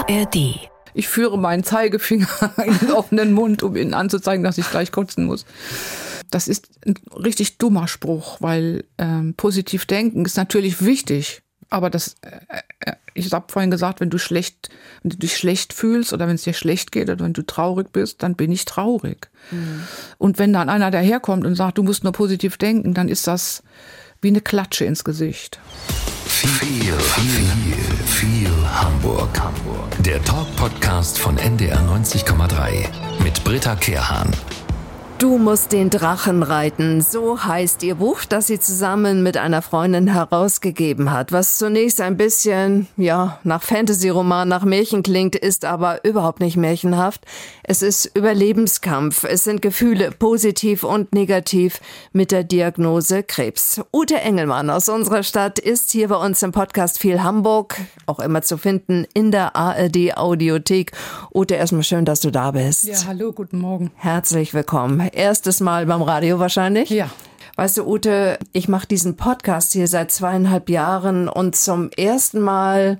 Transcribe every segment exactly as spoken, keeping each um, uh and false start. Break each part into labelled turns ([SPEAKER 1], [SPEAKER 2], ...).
[SPEAKER 1] R D.
[SPEAKER 2] Ich führe meinen Zeigefinger in den offenen Mund, um ihnen anzuzeigen, dass ich gleich kotzen muss. Das ist ein richtig dummer Spruch, weil ähm, positiv denken ist natürlich wichtig. Aber das, äh, ich habe vorhin gesagt, wenn du schlecht, wenn du dich schlecht fühlst oder wenn es dir schlecht geht oder wenn du traurig bist, dann bin ich traurig. Mhm. Und wenn dann einer daherkommt und sagt, du musst nur positiv denken, dann ist das wie eine Klatsche ins Gesicht.
[SPEAKER 1] Viel, viel, viel Hamburg. Hamburg. Der Talk-Podcast von N D R neunzig Komma drei mit Britta Kehrhahn.
[SPEAKER 3] Du musst den Drachen reiten, so heißt ihr Buch, das sie zusammen mit einer Freundin herausgegeben hat. Was zunächst ein bisschen, ja, nach Fantasy-Roman, nach Märchen klingt, ist aber überhaupt nicht märchenhaft. Es ist Überlebenskampf. Es sind Gefühle, positiv und negativ, mit der Diagnose Krebs. Ute Engelmann aus unserer Stadt ist hier bei uns im Podcast Viel Hamburg, auch immer zu finden in der A R D-Audiothek. Ute, erstmal schön, dass du da bist.
[SPEAKER 2] Ja, hallo, guten Morgen.
[SPEAKER 3] Herzlich willkommen. Erstes Mal beim Radio wahrscheinlich?
[SPEAKER 2] Ja.
[SPEAKER 3] Weißt du, Ute, ich mache diesen Podcast hier seit zweieinhalb Jahren und zum ersten Mal,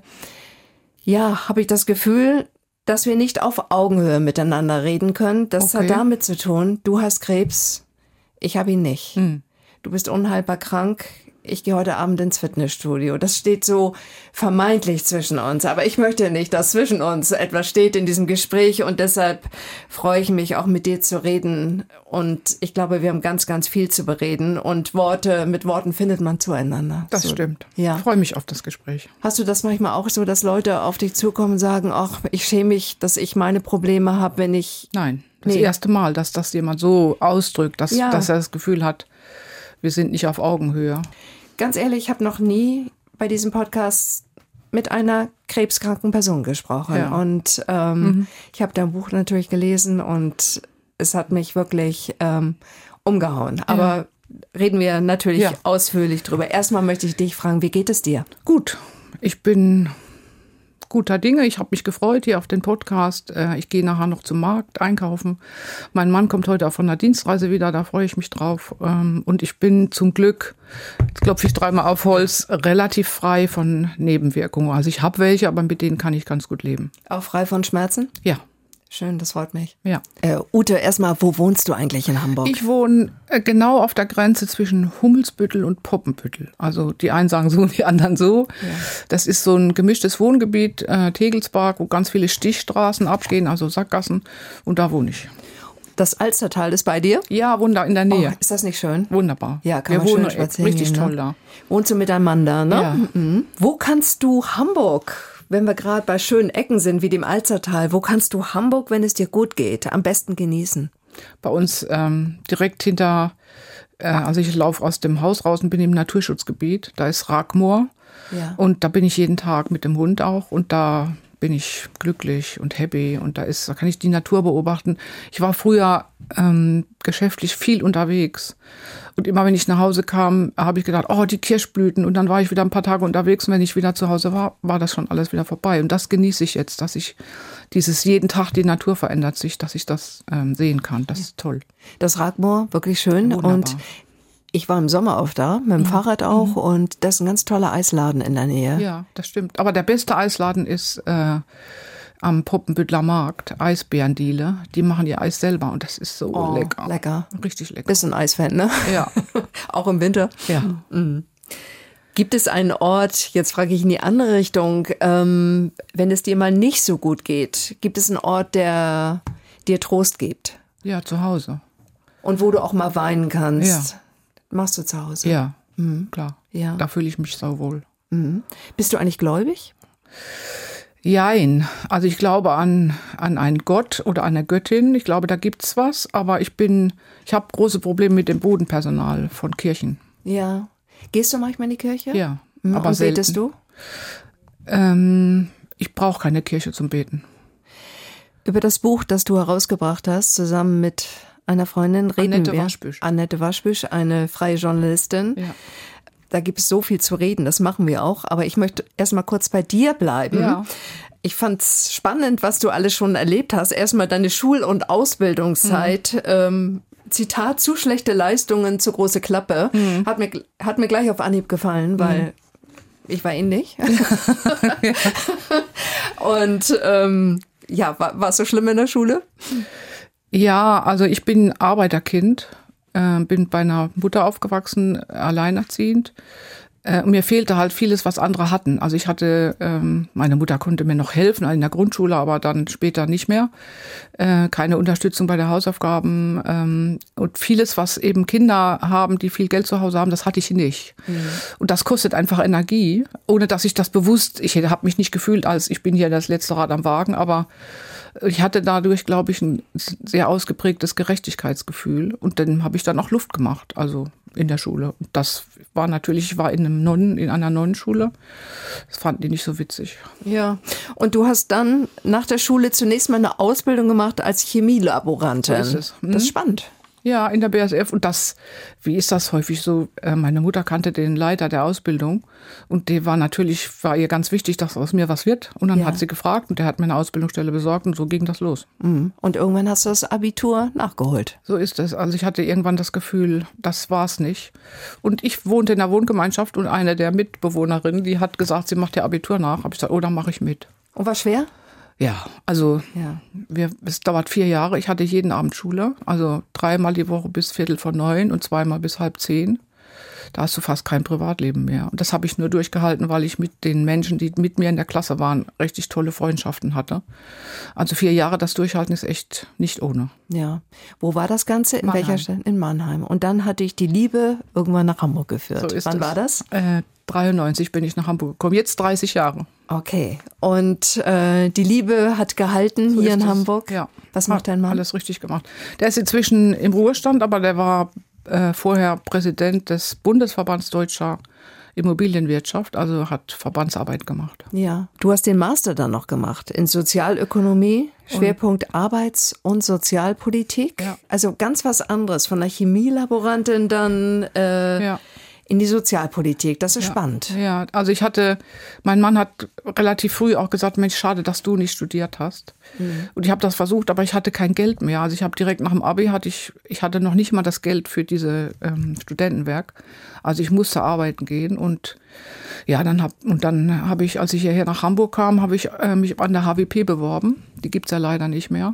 [SPEAKER 3] ja, habe ich das Gefühl, dass wir nicht auf Augenhöhe miteinander reden können. Das
[SPEAKER 2] Okay.
[SPEAKER 3] hat damit zu tun, du hast Krebs, ich habe ihn nicht.
[SPEAKER 2] Hm.
[SPEAKER 3] Du bist unheilbar krank. Ich gehe heute Abend ins Fitnessstudio. Das steht so vermeintlich zwischen uns. Aber ich möchte nicht, dass zwischen uns etwas steht in diesem Gespräch. Und deshalb freue ich mich auch mit dir zu reden. Und ich glaube, wir haben ganz, ganz viel zu bereden. Und Worte, mit Worten findet man zueinander.
[SPEAKER 2] Das
[SPEAKER 3] so,
[SPEAKER 2] stimmt.
[SPEAKER 3] Ja.
[SPEAKER 2] Ich freue mich auf das Gespräch.
[SPEAKER 3] Hast du das manchmal auch so, dass Leute auf dich zukommen und sagen, ach, ich schäme mich, dass ich meine Probleme habe, wenn ich...
[SPEAKER 2] Nein, das
[SPEAKER 3] Nee.
[SPEAKER 2] erste Mal, dass das jemand so ausdrückt, dass,
[SPEAKER 3] Ja.
[SPEAKER 2] dass er das Gefühl hat, wir sind nicht auf Augenhöhe.
[SPEAKER 3] Ganz ehrlich, ich habe noch nie bei diesem Podcast mit einer krebskranken Person gesprochen.
[SPEAKER 2] Ja.
[SPEAKER 3] Und ähm, mhm. ich habe dein Buch natürlich gelesen und es hat mich wirklich ähm, umgehauen. Aber ja. reden wir natürlich
[SPEAKER 2] Ja.
[SPEAKER 3] ausführlich drüber. Erstmal möchte ich dich fragen, wie geht es dir?
[SPEAKER 2] Gut, ich bin guter Dinge. Ich habe mich gefreut hier auf den Podcast. Äh, Ich gehe nachher noch zum Markt einkaufen. Mein Mann kommt heute auch von der Dienstreise wieder, da freue ich mich drauf. Ähm, Und ich bin zum Glück, jetzt klopfe ich dreimal auf Holz, relativ frei von Nebenwirkungen. Also ich habe welche, aber mit denen kann ich ganz gut leben.
[SPEAKER 3] Auch frei von Schmerzen?
[SPEAKER 2] Ja,
[SPEAKER 3] Schön, das freut mich.
[SPEAKER 2] ja.
[SPEAKER 3] Äh, Ute, erstmal, wo wohnst du eigentlich in Hamburg?
[SPEAKER 2] Ich wohne äh, genau auf der Grenze zwischen Hummelsbüttel und Poppenbüttel. Also die einen sagen so und die anderen so.
[SPEAKER 3] Ja.
[SPEAKER 2] Das ist so ein gemischtes Wohngebiet, äh, Tegelspark, wo ganz viele Stichstraßen abgehen, also Sackgassen. Und da wohne ich.
[SPEAKER 3] Das Alstertal ist bei dir?
[SPEAKER 2] Ja, wunder in der Nähe.
[SPEAKER 3] Oh, ist das nicht schön?
[SPEAKER 2] Wunderbar.
[SPEAKER 3] Ja, kann
[SPEAKER 2] Wir
[SPEAKER 3] man schön
[SPEAKER 2] wohnen
[SPEAKER 3] spazieren
[SPEAKER 2] richtig
[SPEAKER 3] gehen,
[SPEAKER 2] toll
[SPEAKER 3] ne?
[SPEAKER 2] da.
[SPEAKER 3] Wohnst du mit deinem Mann da, ne?
[SPEAKER 2] Ja.
[SPEAKER 3] Mhm. Wo kannst du Hamburg, wenn wir gerade bei schönen Ecken sind, wie dem Alstertal, wo kannst du Hamburg, wenn es dir gut geht, am besten genießen?
[SPEAKER 2] Bei uns ähm, direkt hinter, äh, also ich laufe aus dem Haus raus und bin im Naturschutzgebiet. Da ist Ragmoor.
[SPEAKER 3] Ja.
[SPEAKER 2] Und da bin ich jeden Tag mit dem Hund auch. Und da bin ich glücklich und happy. Und da ist, da kann ich die Natur beobachten. Ich war früher ähm, geschäftlich viel unterwegs. Und immer wenn ich nach Hause kam, habe ich gedacht, oh, die Kirschblüten. Und dann war ich wieder ein paar Tage unterwegs. Und wenn ich wieder zu Hause war, war das schon alles wieder vorbei. Und das genieße ich jetzt, dass ich dieses jeden Tag, die Natur verändert sich, dass ich das ähm, sehen kann. Das ist toll.
[SPEAKER 3] Das Ragmoor, wirklich schön.
[SPEAKER 2] Wunderbar.
[SPEAKER 3] Und ich war im Sommer oft da, mit dem
[SPEAKER 2] Mhm.
[SPEAKER 3] Fahrrad auch. Mhm. Und das ist ein ganz toller Eisladen in der Nähe.
[SPEAKER 2] Ja, das stimmt. Aber der beste Eisladen ist äh, am Poppenbüttler Markt, Eisbärendiele. Die machen ihr Eis selber und das ist so
[SPEAKER 3] Oh,
[SPEAKER 2] lecker.
[SPEAKER 3] lecker.
[SPEAKER 2] Richtig lecker.
[SPEAKER 3] Bist du ein Eisfan, ne?
[SPEAKER 2] Ja.
[SPEAKER 3] Auch im Winter?
[SPEAKER 2] Ja.
[SPEAKER 3] Mhm. Gibt es einen Ort, jetzt frage ich in die andere Richtung, ähm, wenn es dir mal nicht so gut geht, gibt es einen Ort, der dir Trost gibt?
[SPEAKER 2] Ja, zu Hause.
[SPEAKER 3] Und wo du auch mal weinen kannst?
[SPEAKER 2] Ja.
[SPEAKER 3] Machst du zu Hause?
[SPEAKER 2] Ja,
[SPEAKER 3] Mhm.
[SPEAKER 2] klar.
[SPEAKER 3] Ja.
[SPEAKER 2] Da fühle ich mich sauwohl.
[SPEAKER 3] Mhm. Bist du eigentlich gläubig?
[SPEAKER 2] Jein. Also ich glaube an, an einen Gott oder eine Göttin. Ich glaube, da gibt's was. Aber ich bin, ich habe große Probleme mit dem Bodenpersonal von Kirchen.
[SPEAKER 3] Ja. Gehst du manchmal in die Kirche?
[SPEAKER 2] Ja,
[SPEAKER 3] Mhm.
[SPEAKER 2] aber
[SPEAKER 3] Und
[SPEAKER 2] selten.
[SPEAKER 3] betest du?
[SPEAKER 2] Ähm, ich brauche keine Kirche zum Beten.
[SPEAKER 3] Über das Buch, das du herausgebracht hast, zusammen mit einer Freundin, reden
[SPEAKER 2] Annette
[SPEAKER 3] wir.
[SPEAKER 2] Waschbüsch.
[SPEAKER 3] Annette Waschbüsch, eine freie Journalistin.
[SPEAKER 2] Ja.
[SPEAKER 3] Da gibt es so viel zu reden, das machen wir auch. Aber ich möchte erstmal kurz bei dir bleiben.
[SPEAKER 2] Ja.
[SPEAKER 3] Ich fand's spannend, was du alles schon erlebt hast. Erstmal deine Schul- und Ausbildungszeit. Mhm. Ähm, Zitat, zu schlechte Leistungen, zu große Klappe. Mhm. Hat mir, hat mir gleich auf Anhieb gefallen, weil mhm. ich war ähnlich. Und ähm, ja, war, war es so schlimm in der Schule?
[SPEAKER 2] Ja, also ich bin Arbeiterkind, äh, bin bei einer Mutter aufgewachsen, alleinerziehend. Äh, und mir fehlte halt vieles, was andere hatten. Also ich hatte, ähm, meine Mutter konnte mir noch helfen in der Grundschule, aber dann später nicht mehr. Äh, keine Unterstützung bei den Hausaufgaben. Ähm, und vieles, was eben Kinder haben, die viel Geld zu Hause haben, das hatte ich nicht. Mhm. Und das kostet einfach Energie, ohne dass ich das bewusst, ich habe mich nicht gefühlt, als ich bin hier das letzte Rad am Wagen, aber ich hatte dadurch, glaube ich, ein sehr ausgeprägtes Gerechtigkeitsgefühl. Und dann habe ich dann auch Luft gemacht, also in der Schule. Und das war natürlich, ich war in einem Nonnen, in einer Nonnenschule. Das fanden die nicht so witzig.
[SPEAKER 3] Ja, und du hast dann nach der Schule zunächst mal eine Ausbildung gemacht als Chemielaborantin.
[SPEAKER 2] So ist es. Hm?
[SPEAKER 3] Das ist spannend.
[SPEAKER 2] Ja, in der B A S F. Und das, wie ist das häufig so? Meine Mutter kannte den Leiter der Ausbildung und der war natürlich, war ihr ganz wichtig, dass aus mir was wird. Und dann ja. hat sie gefragt und der hat mir eine Ausbildungsstelle besorgt und so ging das los.
[SPEAKER 3] Und irgendwann hast du das Abitur nachgeholt.
[SPEAKER 2] So ist es. Also ich hatte irgendwann das Gefühl, das war's nicht. Und ich wohnte in der Wohngemeinschaft und eine der Mitbewohnerinnen, die hat gesagt, sie macht ihr Abitur nach. Habe ich gesagt, oh, dann mache ich mit.
[SPEAKER 3] Und war schwer?
[SPEAKER 2] Ja, also
[SPEAKER 3] ja.
[SPEAKER 2] Wir, es dauert vier Jahre. Ich hatte jeden Abend Schule, also dreimal die Woche bis Viertel vor neun und zweimal bis halb zehn. Da hast du fast kein Privatleben mehr. Und das habe ich nur durchgehalten, weil ich mit den Menschen, die mit mir in der Klasse waren, richtig tolle Freundschaften hatte. Also vier Jahre das Durchhalten ist echt nicht ohne.
[SPEAKER 3] Ja. Wo war das Ganze? In
[SPEAKER 2] Mannheim.
[SPEAKER 3] welcher Stadt? In Mannheim. Und dann hatte ich die Liebe irgendwann nach Hamburg geführt.
[SPEAKER 2] So ist
[SPEAKER 3] Wann
[SPEAKER 2] es.
[SPEAKER 3] war das?
[SPEAKER 2] Äh, dreiundneunzig bin ich nach Hamburg gekommen. Jetzt dreißig Jahre.
[SPEAKER 3] Okay. Und äh, die Liebe hat gehalten
[SPEAKER 2] So
[SPEAKER 3] hier in
[SPEAKER 2] es.
[SPEAKER 3] Hamburg?
[SPEAKER 2] Ja.
[SPEAKER 3] Was macht
[SPEAKER 2] hat
[SPEAKER 3] dein Mann?
[SPEAKER 2] Alles richtig gemacht. Der ist inzwischen im Ruhestand, aber der war äh, vorher Präsident des Bundesverbands Deutscher Immobilienwirtschaft, also hat Verbandsarbeit gemacht.
[SPEAKER 3] Ja. Du hast den Master dann noch gemacht in Sozialökonomie, Schwerpunkt und Arbeits- und Sozialpolitik.
[SPEAKER 2] Ja.
[SPEAKER 3] Also ganz was anderes. Von der Chemielaborantin dann äh,
[SPEAKER 2] ja.
[SPEAKER 3] in die Sozialpolitik. Das ist
[SPEAKER 2] ja.
[SPEAKER 3] spannend.
[SPEAKER 2] Ja, also ich hatte, mein Mann hat relativ früh auch gesagt, Mensch, schade, dass du nicht studiert hast. Mhm. Und ich habe das versucht, aber ich hatte kein Geld mehr. Also ich habe direkt nach dem Abi, hatte ich, ich hatte noch nicht mal das Geld für diese ähm, Studentenwerk. Also ich musste arbeiten gehen und ja, dann hab, und dann habe ich, als ich hierher nach Hamburg kam, habe ich äh, mich an der H W P beworben. Die gibt's ja leider nicht mehr.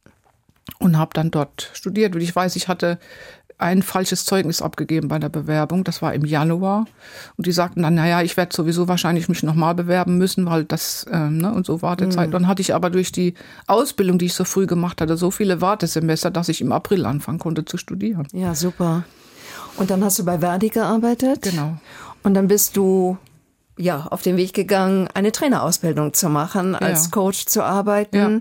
[SPEAKER 2] Und habe dann dort studiert. Und ich weiß, ich hatte ein falsches Zeugnis abgegeben bei der Bewerbung. Das war im Januar. Und die sagten dann, naja, ich werde sowieso wahrscheinlich mich nochmal bewerben müssen, weil das, ähm, ne, und so Wartezeit. Mhm. Dann hatte ich aber durch die Ausbildung, die ich so früh gemacht hatte, so viele Wartesemester, dass ich im April anfangen konnte zu studieren.
[SPEAKER 3] Ja, super. Und dann hast du bei Verdi gearbeitet.
[SPEAKER 2] Genau.
[SPEAKER 3] Und dann bist du ja auf den Weg gegangen, eine Trainerausbildung zu machen, als
[SPEAKER 2] ja.
[SPEAKER 3] Coach zu arbeiten.
[SPEAKER 2] Ja.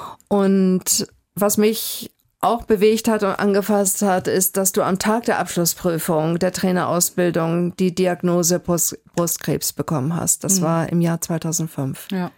[SPEAKER 3] Und was mich auch bewegt hat und angefasst hat, ist, dass du am Tag der Abschlussprüfung der Trainerausbildung die Diagnose Brust- Brustkrebs bekommen hast. Das mhm. war im Jahr zweitausendfünf.
[SPEAKER 2] Ja.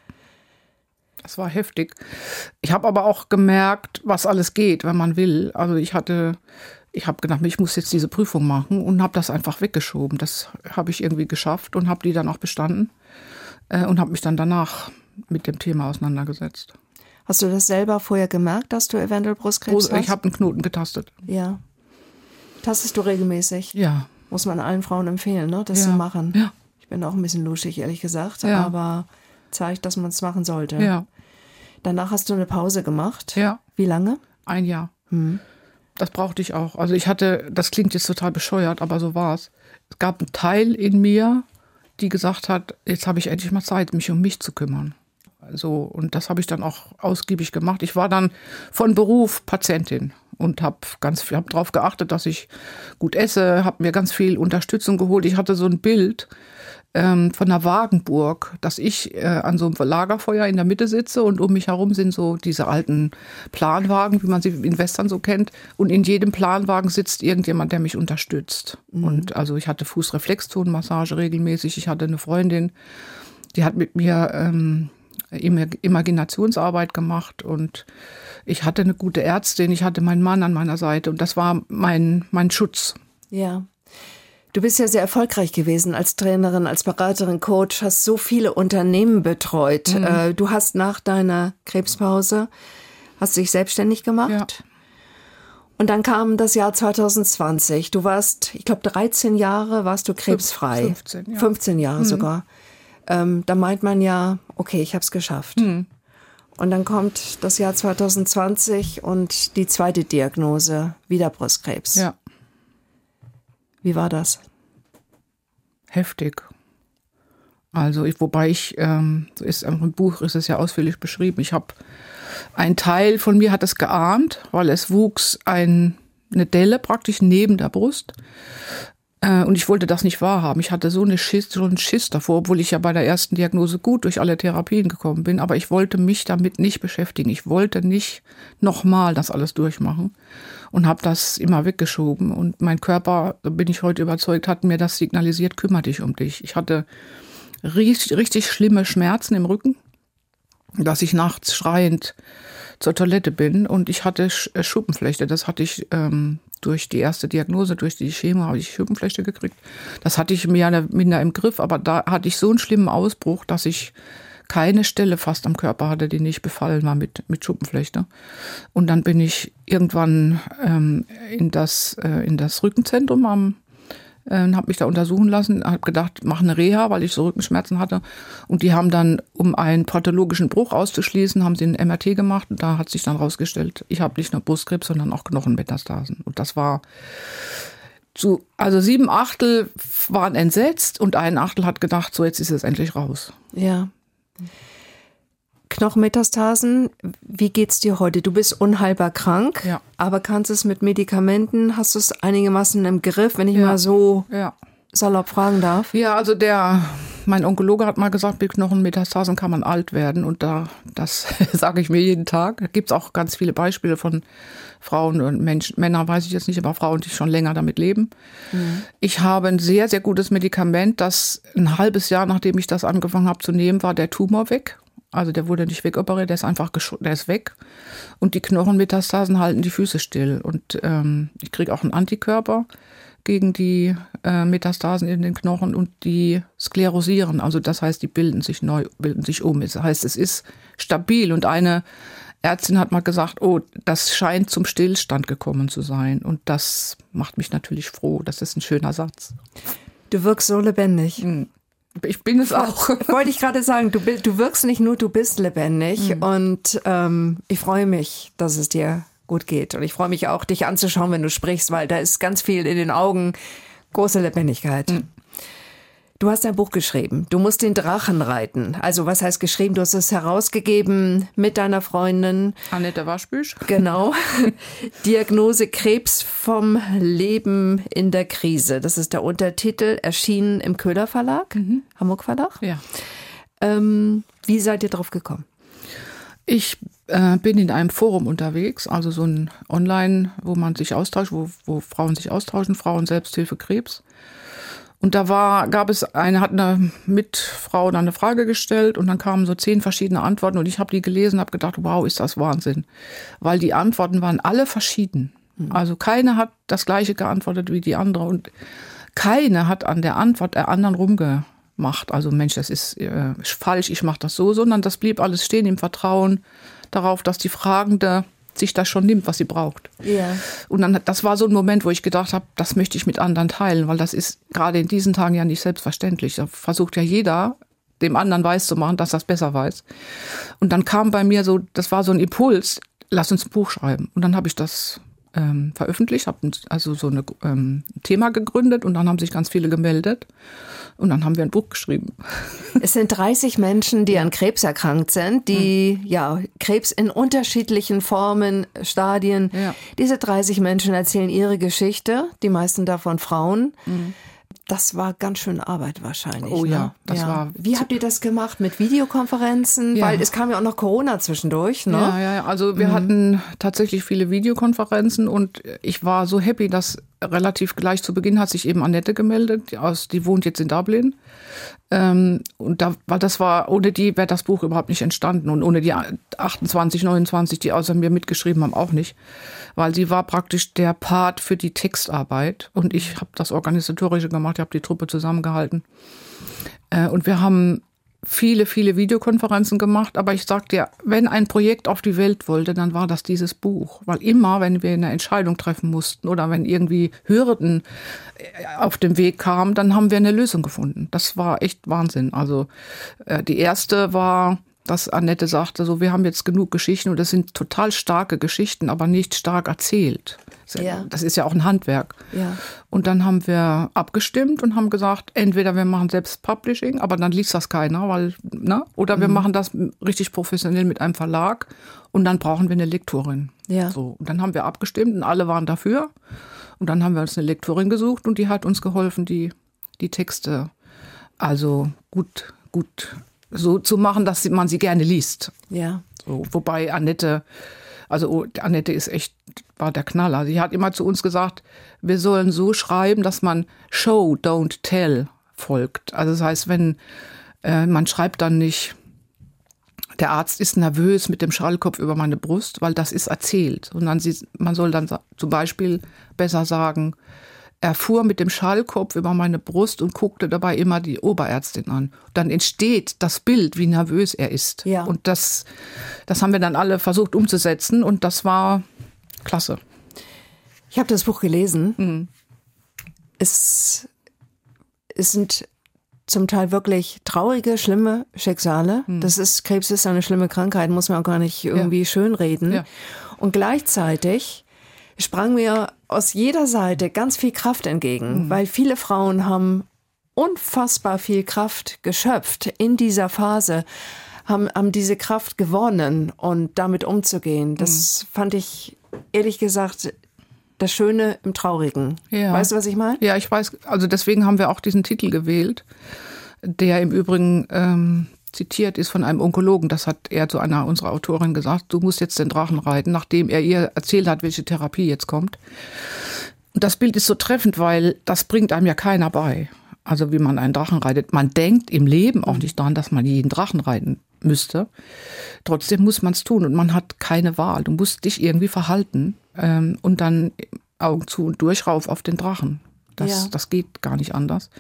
[SPEAKER 2] Das war heftig. Ich habe aber auch gemerkt, was alles geht, wenn man will. Also ich hatte, ich habe gedacht, ich muss jetzt diese Prüfung machen und habe das einfach weggeschoben. Das habe ich irgendwie geschafft und habe die dann auch bestanden äh, und habe mich dann danach mit dem Thema auseinandergesetzt.
[SPEAKER 3] Hast du das selber vorher gemerkt, dass du eventuell Brustkrebs
[SPEAKER 2] ich
[SPEAKER 3] hast?
[SPEAKER 2] Ich habe einen Knoten getastet.
[SPEAKER 3] Ja. Tastest du regelmäßig?
[SPEAKER 2] Ja.
[SPEAKER 3] Muss man allen Frauen empfehlen, ne, das
[SPEAKER 2] ja.
[SPEAKER 3] zu machen.
[SPEAKER 2] Ja.
[SPEAKER 3] Ich bin auch ein bisschen luschig, ehrlich gesagt,
[SPEAKER 2] ja.
[SPEAKER 3] aber zeigt, dass man es machen sollte.
[SPEAKER 2] Ja.
[SPEAKER 3] Danach hast du eine Pause gemacht.
[SPEAKER 2] Ja.
[SPEAKER 3] Wie lange?
[SPEAKER 2] Ein Jahr.
[SPEAKER 3] Hm.
[SPEAKER 2] Das brauchte ich auch. Also ich hatte, das klingt jetzt total bescheuert, aber so war es. Es gab einen Teil in mir, die gesagt hat, jetzt habe ich endlich mal Zeit, mich um mich zu kümmern. So, und das habe ich dann auch ausgiebig gemacht. Ich war dann von Beruf Patientin und habe ganz viel, habe darauf geachtet, dass ich gut esse, habe mir ganz viel Unterstützung geholt. Ich hatte so ein Bild ähm, von einer Wagenburg, dass ich äh, an so einem Lagerfeuer in der Mitte sitze und um mich herum sind so diese alten Planwagen, wie man sie in Western so kennt. Und in jedem Planwagen sitzt irgendjemand, der mich unterstützt. Mhm. Und also ich hatte Fußreflexzonenmassage regelmäßig. Ich hatte eine Freundin, die hat mit mir ähm, Imaginationsarbeit gemacht und ich hatte eine gute Ärztin, ich hatte meinen Mann an meiner Seite und das war mein, mein Schutz.
[SPEAKER 3] Ja. Du bist ja sehr erfolgreich gewesen als Trainerin, als Beraterin, Coach, hast so viele Unternehmen betreut. Mhm. Du hast nach deiner Krebspause, hast dich selbstständig gemacht.
[SPEAKER 2] Ja.
[SPEAKER 3] Und dann kam das Jahr zwanzig zwanzig. Du warst, ich glaube, dreizehn Jahre warst du krebsfrei.
[SPEAKER 2] fünfzehn, ja.
[SPEAKER 3] fünfzehn Jahre mhm. sogar. ähm, da meint man ja, okay, ich habe es geschafft. Mhm. Und dann kommt das Jahr zwanzig zwanzig und die zweite Diagnose, wieder Brustkrebs.
[SPEAKER 2] Ja.
[SPEAKER 3] Wie war das?
[SPEAKER 2] Heftig. Also ich, wobei ich, ähm, so ist im Buch ist es ja ausführlich beschrieben. Ich habe ein Teil von mir hat es geahnt, weil es wuchs ein, eine Delle praktisch neben der Brust. Äh, und ich wollte das nicht wahrhaben. Ich hatte so, eine Schiss, so einen Schiss davor, obwohl ich ja bei der ersten Diagnose gut durch alle Therapien gekommen bin. Aber ich wollte mich damit nicht beschäftigen. Ich wollte nicht nochmal das alles durchmachen und habe das immer weggeschoben. Und mein Körper, da bin ich heute überzeugt, hat mir das signalisiert, kümmere dich um dich. Ich hatte richtig, richtig schlimme Schmerzen im Rücken, dass ich nachts schreiend zur Toilette bin. Und ich hatte Schuppenflechte. Das hatte ich ähm, durch die erste Diagnose, durch die Chemo habe ich Schuppenflechte gekriegt. Das hatte ich mehr oder minder im Griff, aber da hatte ich so einen schlimmen Ausbruch, dass ich keine Stelle fast am Körper hatte, die nicht befallen war mit, mit Schuppenflechte. Und dann bin ich irgendwann ähm, in, das, äh, in das Rückenzentrum am äh, habe mich da untersuchen lassen, habe gedacht, mach eine Reha, weil ich so Rückenschmerzen hatte. Und die haben dann, um einen pathologischen Bruch auszuschließen, haben sie ein M R T gemacht. Und da hat sich dann rausgestellt, ich habe nicht nur Brustkrebs, sondern auch Knochenmetastasen. Und das war zu, also sieben Achtel waren entsetzt und ein Achtel hat gedacht, so jetzt ist es endlich raus.
[SPEAKER 3] Ja. Knochenmetastasen, wie geht's dir heute? Du bist unheilbar krank,
[SPEAKER 2] ja.
[SPEAKER 3] aber kannst es mit Medikamenten, hast du es einigermaßen im Griff, wenn ich
[SPEAKER 2] ja.
[SPEAKER 3] mal so
[SPEAKER 2] ja.
[SPEAKER 3] salopp fragen darf?
[SPEAKER 2] Ja, also der, mein Onkologe hat mal gesagt, mit Knochenmetastasen kann man alt werden und da, das sage ich mir jeden Tag. Da gibt's auch ganz viele Beispiele von Frauen und Menschen, Männer weiß ich jetzt nicht, aber Frauen, die schon länger damit leben. Mhm. Ich habe ein sehr, sehr gutes Medikament, das ein halbes Jahr, nachdem ich das angefangen habe zu nehmen, war der Tumor weg. Also der wurde nicht wegoperiert, der ist einfach gesch- der ist weg. Und die Knochenmetastasen halten die Füße still. Und ähm, ich kriege auch einen Antikörper gegen die äh, Metastasen in den Knochen und die sklerosieren. Also das heißt, die bilden sich neu, bilden sich um. Das heißt, es ist stabil. Und eine Ärztin hat mal gesagt, oh, das scheint zum Stillstand gekommen zu sein. Und das macht mich natürlich froh. Das ist ein schöner Satz.
[SPEAKER 3] Du wirkst so lebendig.
[SPEAKER 2] Mhm. Ich bin es auch.
[SPEAKER 3] Wollte ich gerade sagen, du, du wirkst nicht nur, du bist lebendig. Mhm. Und ähm, ich freue mich, dass es dir gut geht. Und ich freue mich auch, dich anzuschauen, wenn du sprichst, weil da ist ganz viel in den Augen, große Lebendigkeit. Mhm. Du hast ein Buch geschrieben. Du musst den Drachen reiten. Also was heißt geschrieben? Du hast es herausgegeben mit deiner Freundin.
[SPEAKER 2] Annette Waschbüsch.
[SPEAKER 3] Genau. Diagnose Krebs vom Leben in der Krise. Das ist der Untertitel, erschienen im Köhler Verlag, mhm. Hamburg Verlag.
[SPEAKER 2] Ja.
[SPEAKER 3] Ähm, wie seid ihr drauf gekommen?
[SPEAKER 2] Ich äh, bin in einem Forum unterwegs, also so ein Online, wo man sich austauscht, wo, wo Frauen sich austauschen, Frauen Selbsthilfe Krebs. Und da war, gab es eine, hat eine Mitfrau dann eine Frage gestellt und dann kamen so zehn verschiedene Antworten und ich habe die gelesen und habe gedacht, wow, ist das Wahnsinn. Weil die Antworten waren alle verschieden. Also keine hat das Gleiche geantwortet wie die andere und keine hat an der Antwort der anderen rumgemacht. Also Mensch, das ist äh, falsch, ich mache das so, sondern das blieb alles stehen im Vertrauen darauf, dass die Fragende sich das schon nimmt, was sie braucht.
[SPEAKER 3] Ja.
[SPEAKER 2] Und dann, das war so ein Moment, wo ich gedacht habe, das möchte ich mit anderen teilen, weil das ist gerade in diesen Tagen ja nicht selbstverständlich. Da versucht ja jeder, dem anderen weiszumachen, dass das besser weiß. Und dann kam bei mir so, das war so ein Impuls, lass uns ein Buch schreiben. Und dann habe ich das ähm, veröffentlicht, habe also so ein ähm, Thema gegründet und dann haben sich ganz viele gemeldet. Und dann haben wir ein Buch geschrieben.
[SPEAKER 3] Es sind dreißig Menschen, die an Krebs erkrankt sind, die mhm. ja Krebs in unterschiedlichen Formen, Stadien. Ja. Diese dreißig Menschen erzählen ihre Geschichte, die meisten davon Frauen. Mhm. Das war ganz schön Arbeit wahrscheinlich.
[SPEAKER 2] Oh ja,
[SPEAKER 3] ne?
[SPEAKER 2] das
[SPEAKER 3] ja.
[SPEAKER 2] war.
[SPEAKER 3] Wie habt ihr das gemacht mit Videokonferenzen? Ja. Weil es kam ja auch noch Corona zwischendurch, ne?
[SPEAKER 2] Ja, ja, also wir mhm. hatten tatsächlich viele Videokonferenzen und ich war so happy, dass relativ gleich zu Beginn hat sich eben Annette gemeldet, die, aus, die wohnt jetzt in Dublin. Ähm, und da, weil das war, ohne die wäre das Buch überhaupt nicht entstanden und ohne die achtundzwanzig, neunundzwanzig, die außer mir mitgeschrieben haben, auch nicht. Weil sie war praktisch der Part für die Textarbeit und ich habe das Organisatorische gemacht, ich habe die Truppe zusammengehalten. Äh, und wir haben viele, viele Videokonferenzen gemacht, aber ich sag dir, wenn ein Projekt auf die Welt wollte, dann war das dieses Buch. Weil immer, wenn wir eine Entscheidung treffen mussten oder wenn irgendwie Hürden auf dem Weg kamen, dann haben wir eine Lösung gefunden. Das war echt Wahnsinn. Also äh, die erste war, dass Annette sagte, so, wir haben jetzt genug Geschichten und das sind total starke Geschichten, aber nicht stark erzählt. Ja. Das ist ja auch ein Handwerk. Ja. Und dann haben wir abgestimmt und haben gesagt, entweder wir machen selbst Publishing, aber dann liest das keiner, weil, ne? Oder mhm. wir machen das richtig professionell mit einem Verlag und dann brauchen wir eine Lektorin. Ja. So, und dann haben wir abgestimmt und alle waren dafür. Und dann haben wir uns eine Lektorin gesucht und die hat uns geholfen, die, die Texte also gut, gut so zu machen, dass man sie gerne liest. Ja. So, wobei Annette, also Annette ist echt, war der Knaller. Sie hat immer zu uns gesagt, wir sollen so schreiben, dass man Show, don't tell folgt. Also das heißt, wenn äh, man schreibt dann nicht, der Arzt ist nervös mit dem Schallkopf über meine Brust, weil das ist erzählt. Sondern sie, man soll dann zum Beispiel besser sagen, er fuhr mit dem Schallkopf über meine Brust und guckte dabei immer die Oberärztin an. Dann entsteht das Bild, wie nervös er ist. Ja. Und das, das haben wir dann alle versucht umzusetzen und das war klasse.
[SPEAKER 3] Ich habe das Buch gelesen. Mhm. Es, es sind zum Teil wirklich traurige, schlimme Schicksale. Mhm. Das ist, Krebs ist eine schlimme Krankheit, muss man auch gar nicht irgendwie ja. schönreden. Ja. Und gleichzeitig sprang mir aus jeder Seite ganz viel Kraft entgegen, mhm. weil viele Frauen haben unfassbar viel Kraft geschöpft in dieser Phase, haben, haben diese Kraft gewonnen und damit umzugehen. Das mhm. fand ich, ehrlich gesagt, das Schöne im Traurigen. Ja. Weißt du, was ich meine?
[SPEAKER 2] Ja, ich weiß. Also deswegen haben wir auch diesen Titel gewählt, der im Übrigen ähm, zitiert ist von einem Onkologen. Das hat er zu einer unserer Autorinnen gesagt. Du musst jetzt den Drachen reiten, nachdem er ihr erzählt hat, welche Therapie jetzt kommt. Und das Bild ist so treffend, weil das bringt einem ja keiner bei. Also wie man einen Drachen reitet. Man denkt im Leben auch nicht daran, dass man jeden Drachen reiten müsste. Trotzdem muss man es tun und man hat keine Wahl. Du musst dich irgendwie verhalten ähm, und dann Augen zu und durch rauf auf den Drachen. Das, ja. das geht gar nicht anders.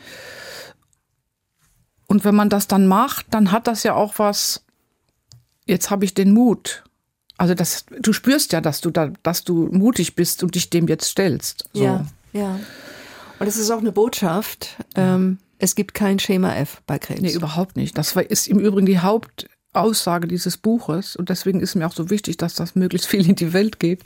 [SPEAKER 2] Und wenn man das dann macht, dann hat das ja auch was, jetzt habe ich den Mut. Also das, du spürst ja, dass du da, dass du mutig bist und dich dem jetzt stellst. So.
[SPEAKER 3] Ja, ja. Und es ist auch eine Botschaft, ähm, es gibt kein Schema F bei Krebs.
[SPEAKER 2] Nee, überhaupt nicht. Das ist im Übrigen die Hauptaussage dieses Buches. Und deswegen ist mir auch so wichtig, dass das möglichst viel in die Welt geht.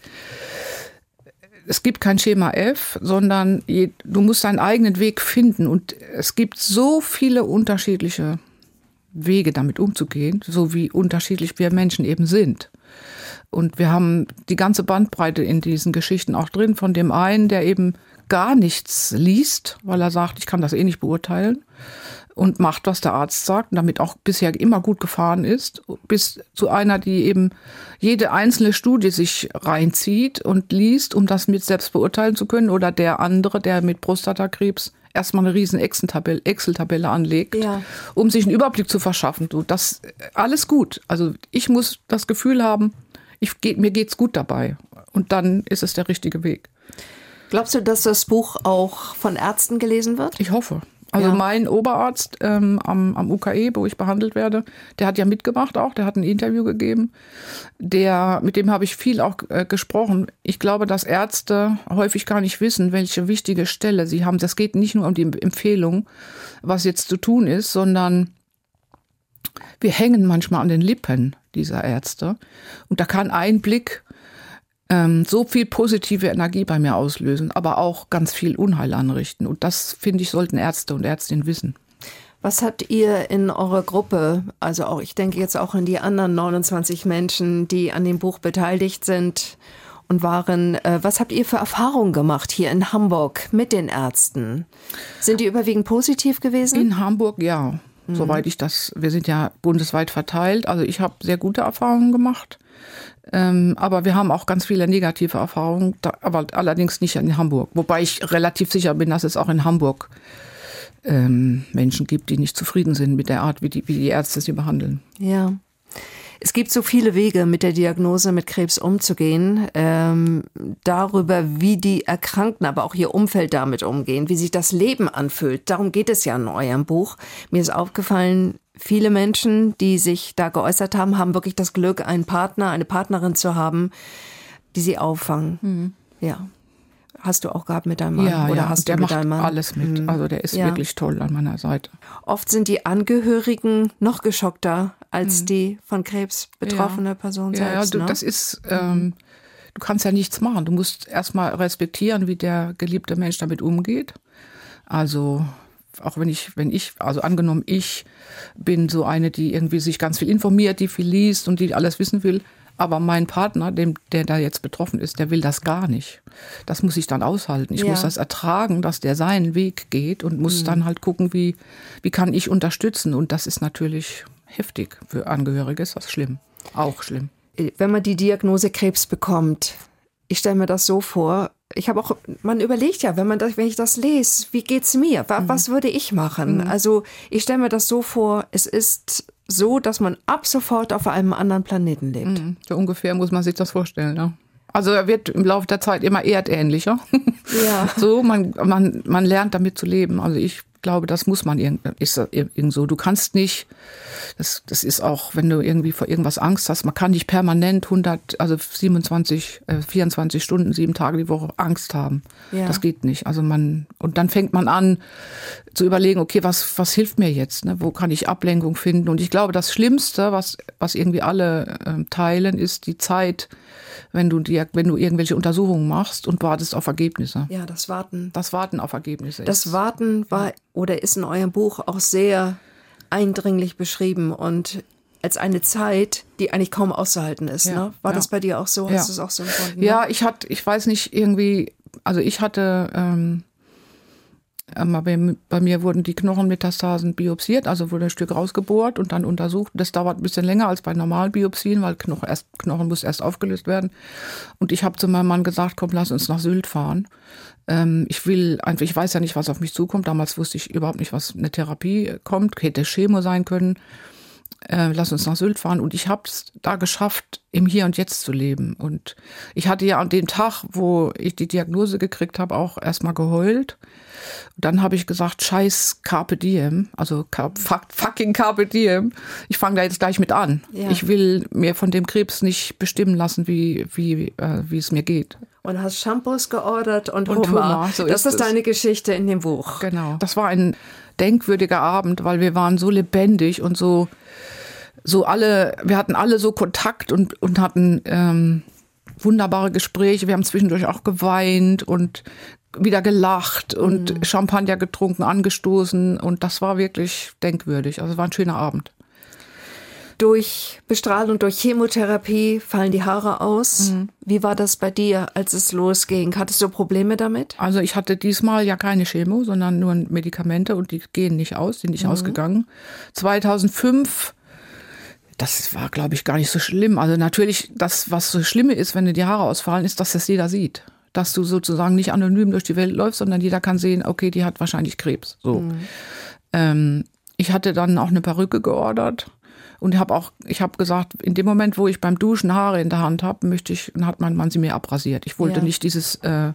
[SPEAKER 2] Es gibt kein Schema F, sondern je, du musst deinen eigenen Weg finden. Und es gibt so viele unterschiedliche Wege, damit umzugehen, so wie unterschiedlich wir Menschen eben sind. Und wir haben die ganze Bandbreite in diesen Geschichten auch drin, von dem einen, der eben gar nichts liest, weil er sagt, ich kann das eh nicht beurteilen und macht, was der Arzt sagt und damit auch bisher immer gut gefahren ist, bis zu einer, die eben jede einzelne Studie sich reinzieht und liest, um das mit selbst beurteilen zu können, oder der andere, der mit Prostatakrebs erstmal eine riesen Excel-Tabelle, Excel-Tabelle anlegt, ja. um sich einen Überblick zu verschaffen. Du, das alles gut. Also ich muss das Gefühl haben, ich, mir geht's gut dabei und dann ist es der richtige Weg.
[SPEAKER 3] Glaubst du, dass das Buch auch von Ärzten gelesen wird?
[SPEAKER 2] Ich hoffe. Also ja. mein Oberarzt ähm, am, am U K E, wo ich behandelt werde, der hat ja mitgemacht auch, der hat ein Interview gegeben. Der, mit dem habe ich viel auch äh, gesprochen. Ich glaube, dass Ärzte häufig gar nicht wissen, welche wichtige Stelle sie haben. Das geht nicht nur um die Empfehlung, was jetzt zu tun ist, sondern wir hängen manchmal an den Lippen dieser Ärzte. Und da kann ein Blick so viel positive Energie bei mir auslösen, aber auch ganz viel Unheil anrichten. Und das, finde ich, sollten Ärzte und Ärztinnen wissen.
[SPEAKER 3] Was habt ihr in eurer Gruppe, also auch, ich denke jetzt auch an die anderen neunundzwanzig Menschen, die an dem Buch beteiligt sind und waren, äh, was habt ihr für Erfahrungen gemacht hier in Hamburg mit den Ärzten? Sind die überwiegend positiv gewesen?
[SPEAKER 2] In Hamburg, ja. Mhm. Soweit ich das, wir sind ja bundesweit verteilt. Also ich habe sehr gute Erfahrungen gemacht. Ähm, aber wir haben auch ganz viele negative Erfahrungen, da, aber allerdings nicht in Hamburg. Wobei ich relativ sicher bin, dass es auch in Hamburg ähm, Menschen gibt, die nicht zufrieden sind mit der Art, wie die, wie die Ärzte sie behandeln.
[SPEAKER 3] Ja. Es gibt so viele Wege, mit der Diagnose mit Krebs umzugehen, ähm, darüber, wie die Erkrankten, aber auch ihr Umfeld damit umgehen, wie sich das Leben anfühlt. Darum geht es ja in eurem Buch. Mir ist aufgefallen, viele Menschen, die sich da geäußert haben, haben wirklich das Glück, einen Partner, eine Partnerin zu haben, die sie auffangen. Mhm. Ja. Hast du auch gehabt mit deinem Mann?
[SPEAKER 2] Ja,
[SPEAKER 3] oder
[SPEAKER 2] ja.
[SPEAKER 3] hast
[SPEAKER 2] der
[SPEAKER 3] du mit
[SPEAKER 2] macht
[SPEAKER 3] deinem Mann?
[SPEAKER 2] alles mit. Mhm. Also der ist ja. wirklich toll an meiner Seite.
[SPEAKER 3] Oft sind die Angehörigen noch geschockter als mhm. die von Krebs betroffene ja. Person selbst.
[SPEAKER 2] Ja, ja du,
[SPEAKER 3] ne?
[SPEAKER 2] das ist, ähm, du kannst ja nichts machen. Du musst erstmal respektieren, wie der geliebte Mensch damit umgeht. Also auch wenn ich, wenn ich, also angenommen, ich bin so eine, die irgendwie sich ganz viel informiert, die viel liest und die alles wissen will. Aber mein Partner, dem, der da jetzt betroffen ist, der will das gar nicht. Das muss ich dann aushalten. Ich ja. muss das ertragen, dass der seinen Weg geht und muss mhm. dann halt gucken, wie, wie kann ich unterstützen. Und das ist natürlich heftig. Für Angehörige ist das schlimm. Auch schlimm.
[SPEAKER 3] Wenn man die Diagnose Krebs bekommt, ich stelle mir das so vor, ich habe auch, man überlegt ja, wenn man das, wenn ich das lese, wie geht's mir? Was mhm. würde ich machen? Mhm. Also ich stelle mir das so vor, es ist so, dass man ab sofort auf einem anderen Planeten lebt.
[SPEAKER 2] Mhm. So ungefähr muss man sich das vorstellen, ja. Also er wird im Laufe der Zeit immer erdähnlicher. Ja. So, man, man, man lernt damit zu leben. Also ich glaube, das muss man irgend, ist irgend so. Du kannst nicht, das, das ist auch, wenn du irgendwie vor irgendwas Angst hast, man kann nicht permanent hundert, also siebenundzwanzig, äh, vierundzwanzig Stunden, sieben Tage die Woche Angst haben. Ja. Das geht nicht. Also man, und dann fängt man an zu überlegen, okay, was, was hilft mir jetzt? Ne? Wo kann ich Ablenkung finden? Und ich glaube, das Schlimmste, was, was irgendwie alle äh, teilen, ist die Zeit, wenn du dir, wenn du irgendwelche Untersuchungen machst und wartest auf Ergebnisse.
[SPEAKER 3] Ja, das Warten.
[SPEAKER 2] Das Warten auf Ergebnisse.
[SPEAKER 3] Das Warten war oder ist in eurem Buch auch sehr eindringlich beschrieben und als eine Zeit, die eigentlich kaum auszuhalten ist. Ja, ne? War ja. das bei dir auch so? Hast
[SPEAKER 2] ja.
[SPEAKER 3] du es auch so empfunden?
[SPEAKER 2] Ja, ich hatte, ich weiß nicht, irgendwie, also ich hatte, ähm, bei, bei mir wurden die Knochenmetastasen biopsiert, also wurde ein Stück rausgebohrt und dann untersucht. Das dauert ein bisschen länger als bei normalen Biopsien, weil Knochen, erst, Knochen muss erst aufgelöst werden. Und ich habe zu meinem Mann gesagt, komm, lass uns nach Sylt fahren. Ähm, ich will einfach, ich weiß ja nicht, was auf mich zukommt. Damals wusste ich überhaupt nicht, was eine Therapie kommt. Hätte Chemo sein können. Äh, lass uns nach Sylt fahren. Und ich habe es da geschafft, im Hier und Jetzt zu leben. Und ich hatte ja an dem Tag, wo ich die Diagnose gekriegt habe, auch erstmal geheult. Dann habe ich gesagt, scheiß Carpe Diem, also fucking Carpe Diem. Ich fange da jetzt gleich mit an. Ja. Ich will mir von dem Krebs nicht bestimmen lassen, wie, wie, äh, wie es mir geht.
[SPEAKER 3] Und hast Shampoos geordert und, und
[SPEAKER 2] Hummer.
[SPEAKER 3] Hummer.
[SPEAKER 2] So
[SPEAKER 3] das ist,
[SPEAKER 2] ist
[SPEAKER 3] deine Geschichte in dem Buch.
[SPEAKER 2] Genau. Das war ein denkwürdiger Abend, weil wir waren so lebendig und so, so alle, wir hatten alle so Kontakt und, und hatten ähm, wunderbare Gespräche. Wir haben zwischendurch auch geweint und wieder gelacht und mhm. Champagner getrunken, angestoßen. Und das war wirklich denkwürdig. Also es war ein schöner Abend.
[SPEAKER 3] Durch Bestrahlung, durch Chemotherapie fallen die Haare aus. Mhm. Wie war das bei dir, als es losging? Hattest du Probleme damit?
[SPEAKER 2] Also ich hatte diesmal ja keine Chemo, sondern nur Medikamente und die gehen nicht aus, sind nicht mhm. ausgegangen. zweitausendfünf, das war, glaube ich, gar nicht so schlimm. Also natürlich, das, was so Schlimme ist, wenn dir die Haare ausfallen, ist, dass das jeder sieht. Dass du sozusagen nicht anonym durch die Welt läufst, sondern jeder kann sehen, okay, die hat wahrscheinlich Krebs. So. Mhm. Ähm, ich hatte dann auch eine Perücke geordert und habe auch, ich habe gesagt, in dem Moment, wo ich beim Duschen Haare in der Hand habe, möchte ich, dann hat mein Mann sie mir abrasiert. Ich wollte ja. nicht dieses äh,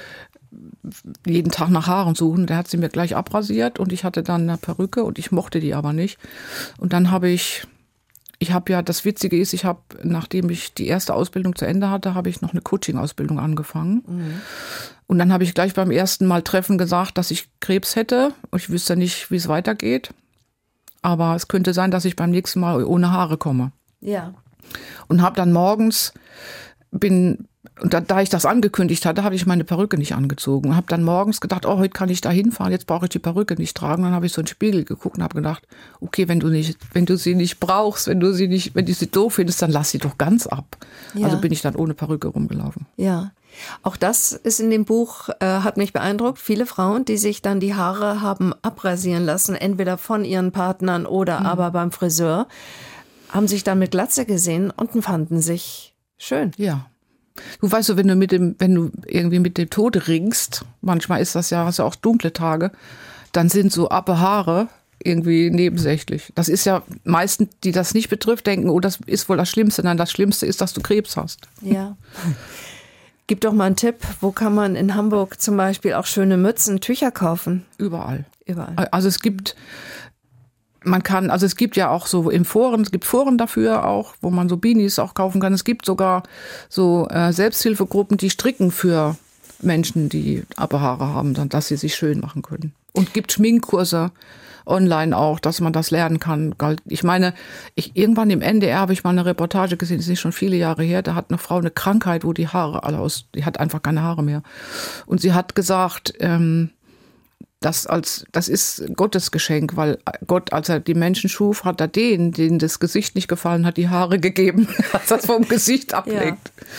[SPEAKER 2] jeden Tag nach Haaren suchen. Der hat sie mir gleich abrasiert und ich hatte dann eine Perücke und ich mochte die aber nicht. Und dann habe ich Ich habe ja, das Witzige ist, ich habe, nachdem ich die erste Ausbildung zu Ende hatte, habe ich noch eine Coaching-Ausbildung angefangen. Mhm. Und dann habe ich gleich beim ersten Mal Treffen gesagt, dass ich Krebs hätte. Ich wüsste nicht, wie es weitergeht. Aber es könnte sein, dass ich beim nächsten Mal ohne Haare komme.
[SPEAKER 3] Ja.
[SPEAKER 2] Und habe dann morgens, bin, und da, da ich das angekündigt hatte, habe ich meine Perücke nicht angezogen. Und habe dann morgens gedacht, oh, heute kann ich da hinfahren, jetzt brauche ich die Perücke nicht tragen. Dann habe ich so in den Spiegel geguckt und habe gedacht, okay, wenn du nicht, wenn du sie nicht brauchst, wenn du sie nicht, wenn du sie doof findest, dann lass sie doch ganz ab. Ja. Also bin ich dann ohne Perücke rumgelaufen.
[SPEAKER 3] Ja. Auch das ist in dem Buch, äh, hat mich beeindruckt. Viele Frauen, die sich dann die Haare haben abrasieren lassen, entweder von ihren Partnern oder mhm. aber beim Friseur, haben sich dann mit Glatze gesehen und fanden sich schön.
[SPEAKER 2] Ja. Du weißt so, wenn du mit dem, wenn du irgendwie mit dem Tod ringst, manchmal ist das ja, hast du auch dunkle Tage, dann sind so abbe Haare irgendwie nebensächlich. Das ist ja, meisten, die das nicht betrifft, denken, oh, das ist wohl das Schlimmste. Nein, das Schlimmste ist, dass du Krebs hast.
[SPEAKER 3] Ja. Gib doch mal einen Tipp, wo kann man in Hamburg zum Beispiel auch schöne Mützen, Tücher kaufen?
[SPEAKER 2] Überall.
[SPEAKER 3] Überall.
[SPEAKER 2] Also es gibt, man kann, also es gibt ja auch so im Foren, es gibt Foren dafür auch, wo man so Beanies auch kaufen kann. Es gibt sogar so äh, Selbsthilfegruppen, die stricken für Menschen, die Abbehaare haben, dass sie sich schön machen können. Und gibt Schminkkurse online auch, dass man das lernen kann. Ich meine, ich, irgendwann im N D R habe ich mal eine Reportage gesehen, das ist nicht schon viele Jahre her, da hat eine Frau eine Krankheit, wo die Haare alle aus, die hat einfach keine Haare mehr. Und sie hat gesagt, ähm, das, als, das ist Gottes Geschenk, weil Gott, als er die Menschen schuf, hat er denen, denen das Gesicht nicht gefallen hat, die Haare gegeben, dass das vom Gesicht ableckt.
[SPEAKER 3] Ja.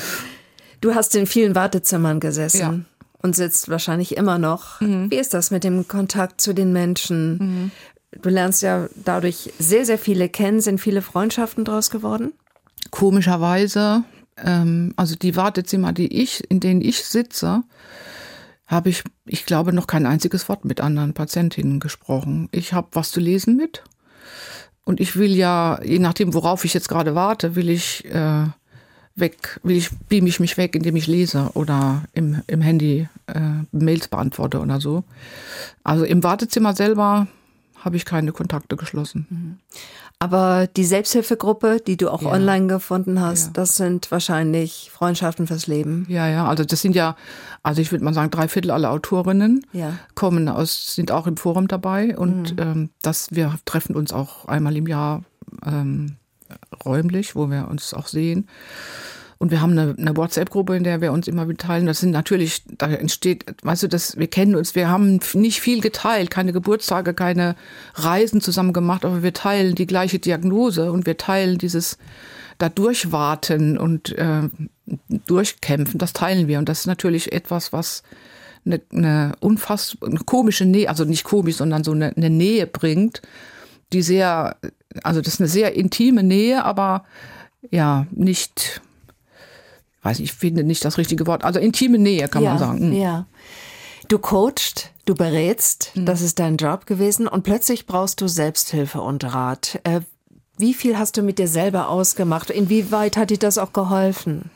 [SPEAKER 3] Du hast in vielen Wartezimmern gesessen.
[SPEAKER 2] Ja.
[SPEAKER 3] Und sitzt wahrscheinlich immer noch. Mhm. Wie ist das mit dem Kontakt zu den Menschen? Mhm. Du lernst ja dadurch sehr, sehr viele kennen. Sind viele Freundschaften draus geworden?
[SPEAKER 2] Komischerweise, ähm, also die Wartezimmer, die ich, in denen ich sitze, habe ich, ich glaube, noch kein einziges Wort mit anderen Patientinnen gesprochen. Ich habe was zu lesen mit. Und ich will ja, je nachdem, worauf ich jetzt gerade warte, will ich... Äh, weg, will ich, beam ich mich weg, indem ich lese oder im, im Handy äh, Mails beantworte oder so. Also im Wartezimmer selber habe ich keine Kontakte geschlossen.
[SPEAKER 3] Aber die Selbsthilfegruppe, die du auch
[SPEAKER 2] ja.
[SPEAKER 3] online gefunden hast,
[SPEAKER 2] ja.
[SPEAKER 3] das sind wahrscheinlich Freundschaften fürs Leben.
[SPEAKER 2] Ja, ja, also das sind ja, also ich würde mal sagen, drei Viertel aller Autorinnen
[SPEAKER 3] ja.
[SPEAKER 2] kommen aus, sind auch im Forum dabei und mhm. ähm, das, wir treffen uns auch einmal im Jahr ähm, räumlich, wo wir uns auch sehen. Und wir haben eine, eine WhatsApp-Gruppe, in der wir uns immer mitteilen. Das sind natürlich, da entsteht, weißt du, das, wir kennen uns, wir haben nicht viel geteilt, keine Geburtstage, keine Reisen zusammen gemacht, aber wir teilen die gleiche Diagnose und wir teilen dieses da durchwarten und äh, durchkämpfen, das teilen wir. Und das ist natürlich etwas, was eine, eine unfassbar, eine komische Nähe, also nicht komisch, sondern so eine, eine Nähe bringt, die sehr, also das ist eine sehr intime Nähe, aber ja, nicht, weiß nicht, ich finde nicht das richtige Wort, also intime Nähe kann
[SPEAKER 3] ja,
[SPEAKER 2] man sagen.
[SPEAKER 3] Ja. Du coachst, du berätst,
[SPEAKER 2] mhm.
[SPEAKER 3] das ist dein Job gewesen und plötzlich brauchst du Selbsthilfe und Rat. Äh, wie viel hast du mit dir selber ausgemacht? Inwieweit hat dir das auch geholfen?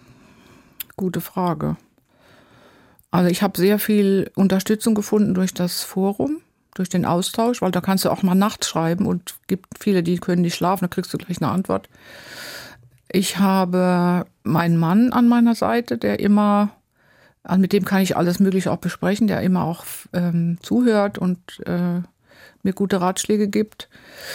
[SPEAKER 2] Gute Frage. Also ich habe sehr viel Unterstützung gefunden durch das Forum, durch den Austausch, weil da kannst du auch mal nachts schreiben und gibt viele, die können nicht schlafen, da kriegst du gleich eine Antwort. Ich habe meinen Mann an meiner Seite, der immer, also mit dem kann ich alles Mögliche auch besprechen, der immer auch ähm, zuhört und äh, mir gute Ratschläge gibt.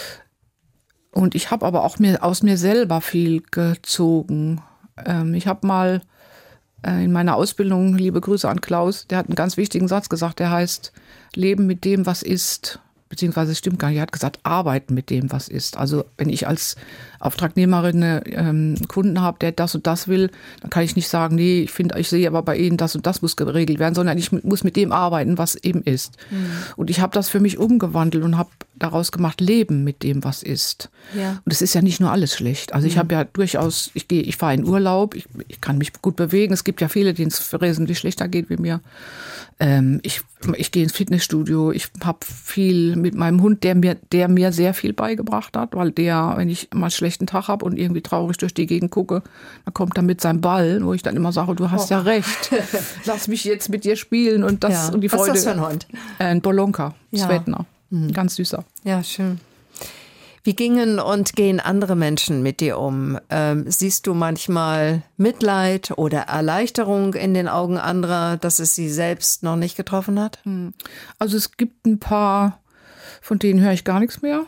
[SPEAKER 2] Und ich habe aber auch mir, aus mir selber viel gezogen. Ähm, ich habe mal äh, in meiner Ausbildung, liebe Grüße an Klaus, der hat einen ganz wichtigen Satz gesagt, der heißt, Leben mit dem, was ist. Beziehungsweise es stimmt gar nicht, er hat gesagt, arbeiten mit dem, was ist. Also wenn ich als Auftragnehmerin einen ähm, Kunden habe, der das und das will, dann kann ich nicht sagen, nee, ich finde, ich sehe aber bei Ihnen, das und das muss geregelt werden, sondern ich muss mit dem arbeiten, was eben ist. Mhm. Und ich habe das für mich umgewandelt und habe daraus gemacht, leben mit dem, was ist.
[SPEAKER 3] Ja.
[SPEAKER 2] Und es ist ja nicht nur alles schlecht. Also ich habe ja durchaus, ich gehe, ich fahre in Urlaub, ich, ich kann mich gut bewegen. Es gibt ja viele, denen es wesentlich schlechter geht wie mir. Ähm, ich, ich gehe ins Fitnessstudio, ich habe viel mit meinem Hund, der mir, der mir sehr viel beigebracht hat, weil der, wenn ich mal einen schlechten Tag habe und irgendwie traurig durch die Gegend gucke, dann kommt er mit seinem Ball, wo ich dann immer sage, du hast oh. ja recht, lass mich jetzt mit dir spielen und das
[SPEAKER 3] ja.
[SPEAKER 2] und die Freude.
[SPEAKER 3] Was ist das für ein Hund?
[SPEAKER 2] Ein Bolonka,
[SPEAKER 3] ja.
[SPEAKER 2] Svetna, mhm. ganz süßer.
[SPEAKER 3] Ja, schön. Wie gingen und gehen andere Menschen mit dir um? Ähm, siehst du manchmal Mitleid oder Erleichterung in den Augen anderer, dass es sie selbst noch nicht getroffen hat?
[SPEAKER 2] Also es gibt ein paar, von denen höre ich gar nichts mehr.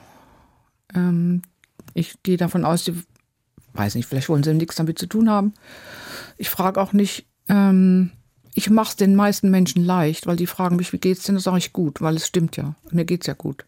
[SPEAKER 2] Ähm, ich gehe davon aus, die, weiß nicht, vielleicht wollen sie nichts damit zu tun haben. Ich frage auch nicht, ähm, ich mache es den meisten Menschen leicht, weil die fragen mich, wie geht's denn? Das sage ich gut, weil es stimmt ja. Mir geht's ja gut.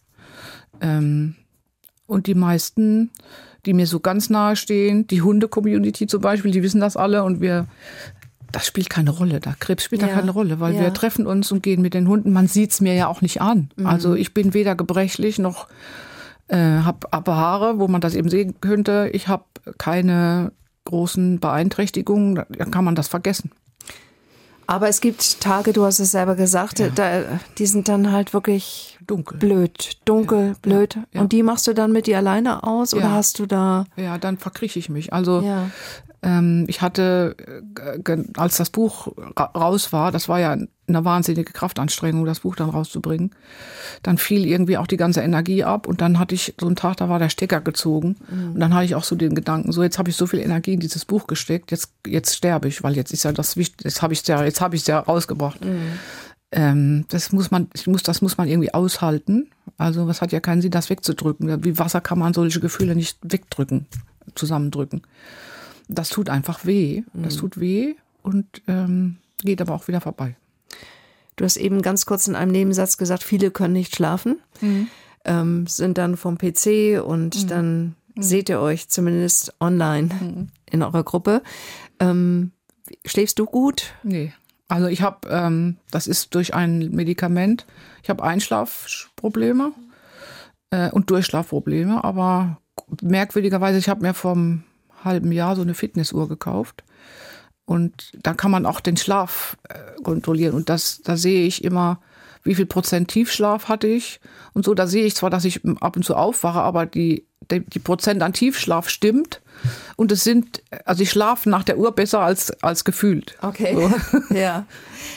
[SPEAKER 2] Ähm, Und die meisten, die mir so ganz nahe stehen, die Hunde-Community zum Beispiel, die wissen das alle und wir, das spielt keine Rolle, da Krebs spielt ja. da keine Rolle, weil ja. wir treffen uns und gehen mit den Hunden. Man sieht's mir ja auch nicht an. Mhm. Also ich bin weder gebrechlich noch äh, habe Haare, wo man das eben sehen könnte. Ich habe keine großen Beeinträchtigungen, da kann man das vergessen.
[SPEAKER 3] Aber es gibt Tage, du hast es selber gesagt, ja. da, die sind dann halt wirklich
[SPEAKER 2] dunkel,
[SPEAKER 3] blöd, dunkel,
[SPEAKER 2] ja.
[SPEAKER 3] blöd.
[SPEAKER 2] Ja. Ja.
[SPEAKER 3] Und die machst du dann mit dir alleine aus oder
[SPEAKER 2] ja.
[SPEAKER 3] hast du da?
[SPEAKER 2] Ja, dann verkrieche ich mich. Also
[SPEAKER 3] ja.
[SPEAKER 2] Ähm, ich hatte, äh, als das Buch ra- raus war, das war ja eine wahnsinnige Kraftanstrengung, das Buch dann rauszubringen, dann fiel irgendwie auch die ganze Energie ab und dann hatte ich so einen Tag, da war der Stecker gezogen mhm. und dann hatte ich auch so den Gedanken, so jetzt habe ich so viel Energie in dieses Buch gesteckt, jetzt, jetzt sterbe ich, weil jetzt ist ja das Wichtigste, jetzt habe ich es ja, jetzt habe ich es ja rausgebracht. Mhm. Ähm, das muss man, ich muss, das muss man irgendwie aushalten. Also es hat ja keinen Sinn, das wegzudrücken. Wie Wasser kann man solche Gefühle nicht wegdrücken, zusammendrücken. Das tut einfach weh. Das mhm. tut weh und ähm, geht aber auch wieder vorbei.
[SPEAKER 3] Du hast eben ganz kurz in einem Nebensatz gesagt, viele können nicht schlafen, mhm. ähm, sind dann vom P C und mhm. dann mhm. seht ihr euch zumindest online mhm. in eurer Gruppe. Ähm, schläfst du gut?
[SPEAKER 2] Nee. Also ich habe, ähm, das ist durch ein Medikament, ich habe Einschlafprobleme äh, und Durchschlafprobleme, aber merkwürdigerweise, ich habe mir vor einem halben Jahr so eine Fitnessuhr gekauft und da kann man auch den Schlaf äh, kontrollieren und das, da sehe ich immer, wie viel Prozent Tiefschlaf hatte ich und so, da sehe ich zwar, dass ich ab und zu aufwache, aber die, die, die Prozent an Tiefschlaf stimmt. Und es sind, also ich schlafe nach der Uhr besser als, als gefühlt.
[SPEAKER 3] Okay,
[SPEAKER 2] so.
[SPEAKER 3] Ja.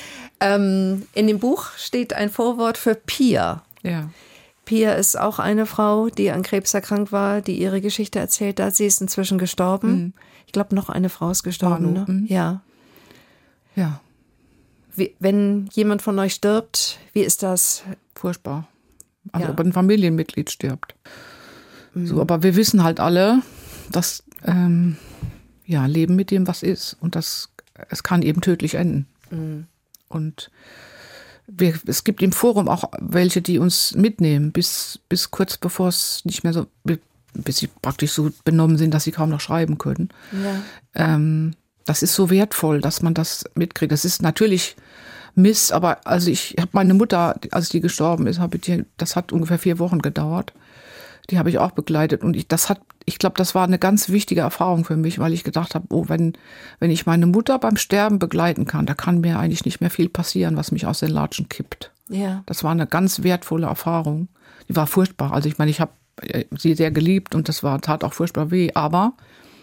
[SPEAKER 3] Ähm, in dem Buch steht ein Vorwort für Pia.
[SPEAKER 2] Ja.
[SPEAKER 3] Pia ist auch eine Frau, die an Krebs erkrankt war, die ihre Geschichte erzählt hat. Sie ist inzwischen gestorben. Mhm. Ich glaube, noch eine Frau ist gestorben. Ne?
[SPEAKER 2] Mhm.
[SPEAKER 3] Ja.
[SPEAKER 2] Ja.
[SPEAKER 3] Wie, wenn jemand von euch stirbt, wie ist das?
[SPEAKER 2] Furchtbar. Also
[SPEAKER 3] Ja.
[SPEAKER 2] ob ein Familienmitglied stirbt. Mhm. So, aber wir wissen halt alle, dass ähm, ja, Leben mit dem, was ist. Und das, es kann eben tödlich enden.
[SPEAKER 3] Mhm.
[SPEAKER 2] Und wir, es gibt im Forum auch welche, die uns mitnehmen, bis, bis kurz bevor es nicht mehr so, bis sie praktisch so benommen sind, dass sie kaum noch schreiben können.
[SPEAKER 3] Ja.
[SPEAKER 2] Ähm, das ist so wertvoll, dass man das mitkriegt. Das ist natürlich Mist, aber also ich habe meine Mutter, als die gestorben ist, habe ich die, das hat ungefähr vier Wochen gedauert. Die habe ich auch begleitet und ich, das hat, ich glaube, das war eine ganz wichtige Erfahrung für mich, weil ich gedacht habe, oh, wenn, wenn ich meine Mutter beim Sterben begleiten kann, da kann mir eigentlich nicht mehr viel passieren, was mich aus den Latschen kippt.
[SPEAKER 3] Ja.
[SPEAKER 2] Das war eine ganz wertvolle Erfahrung. Die war furchtbar. Also ich meine, ich habe sie sehr geliebt und das war, tat auch furchtbar weh, aber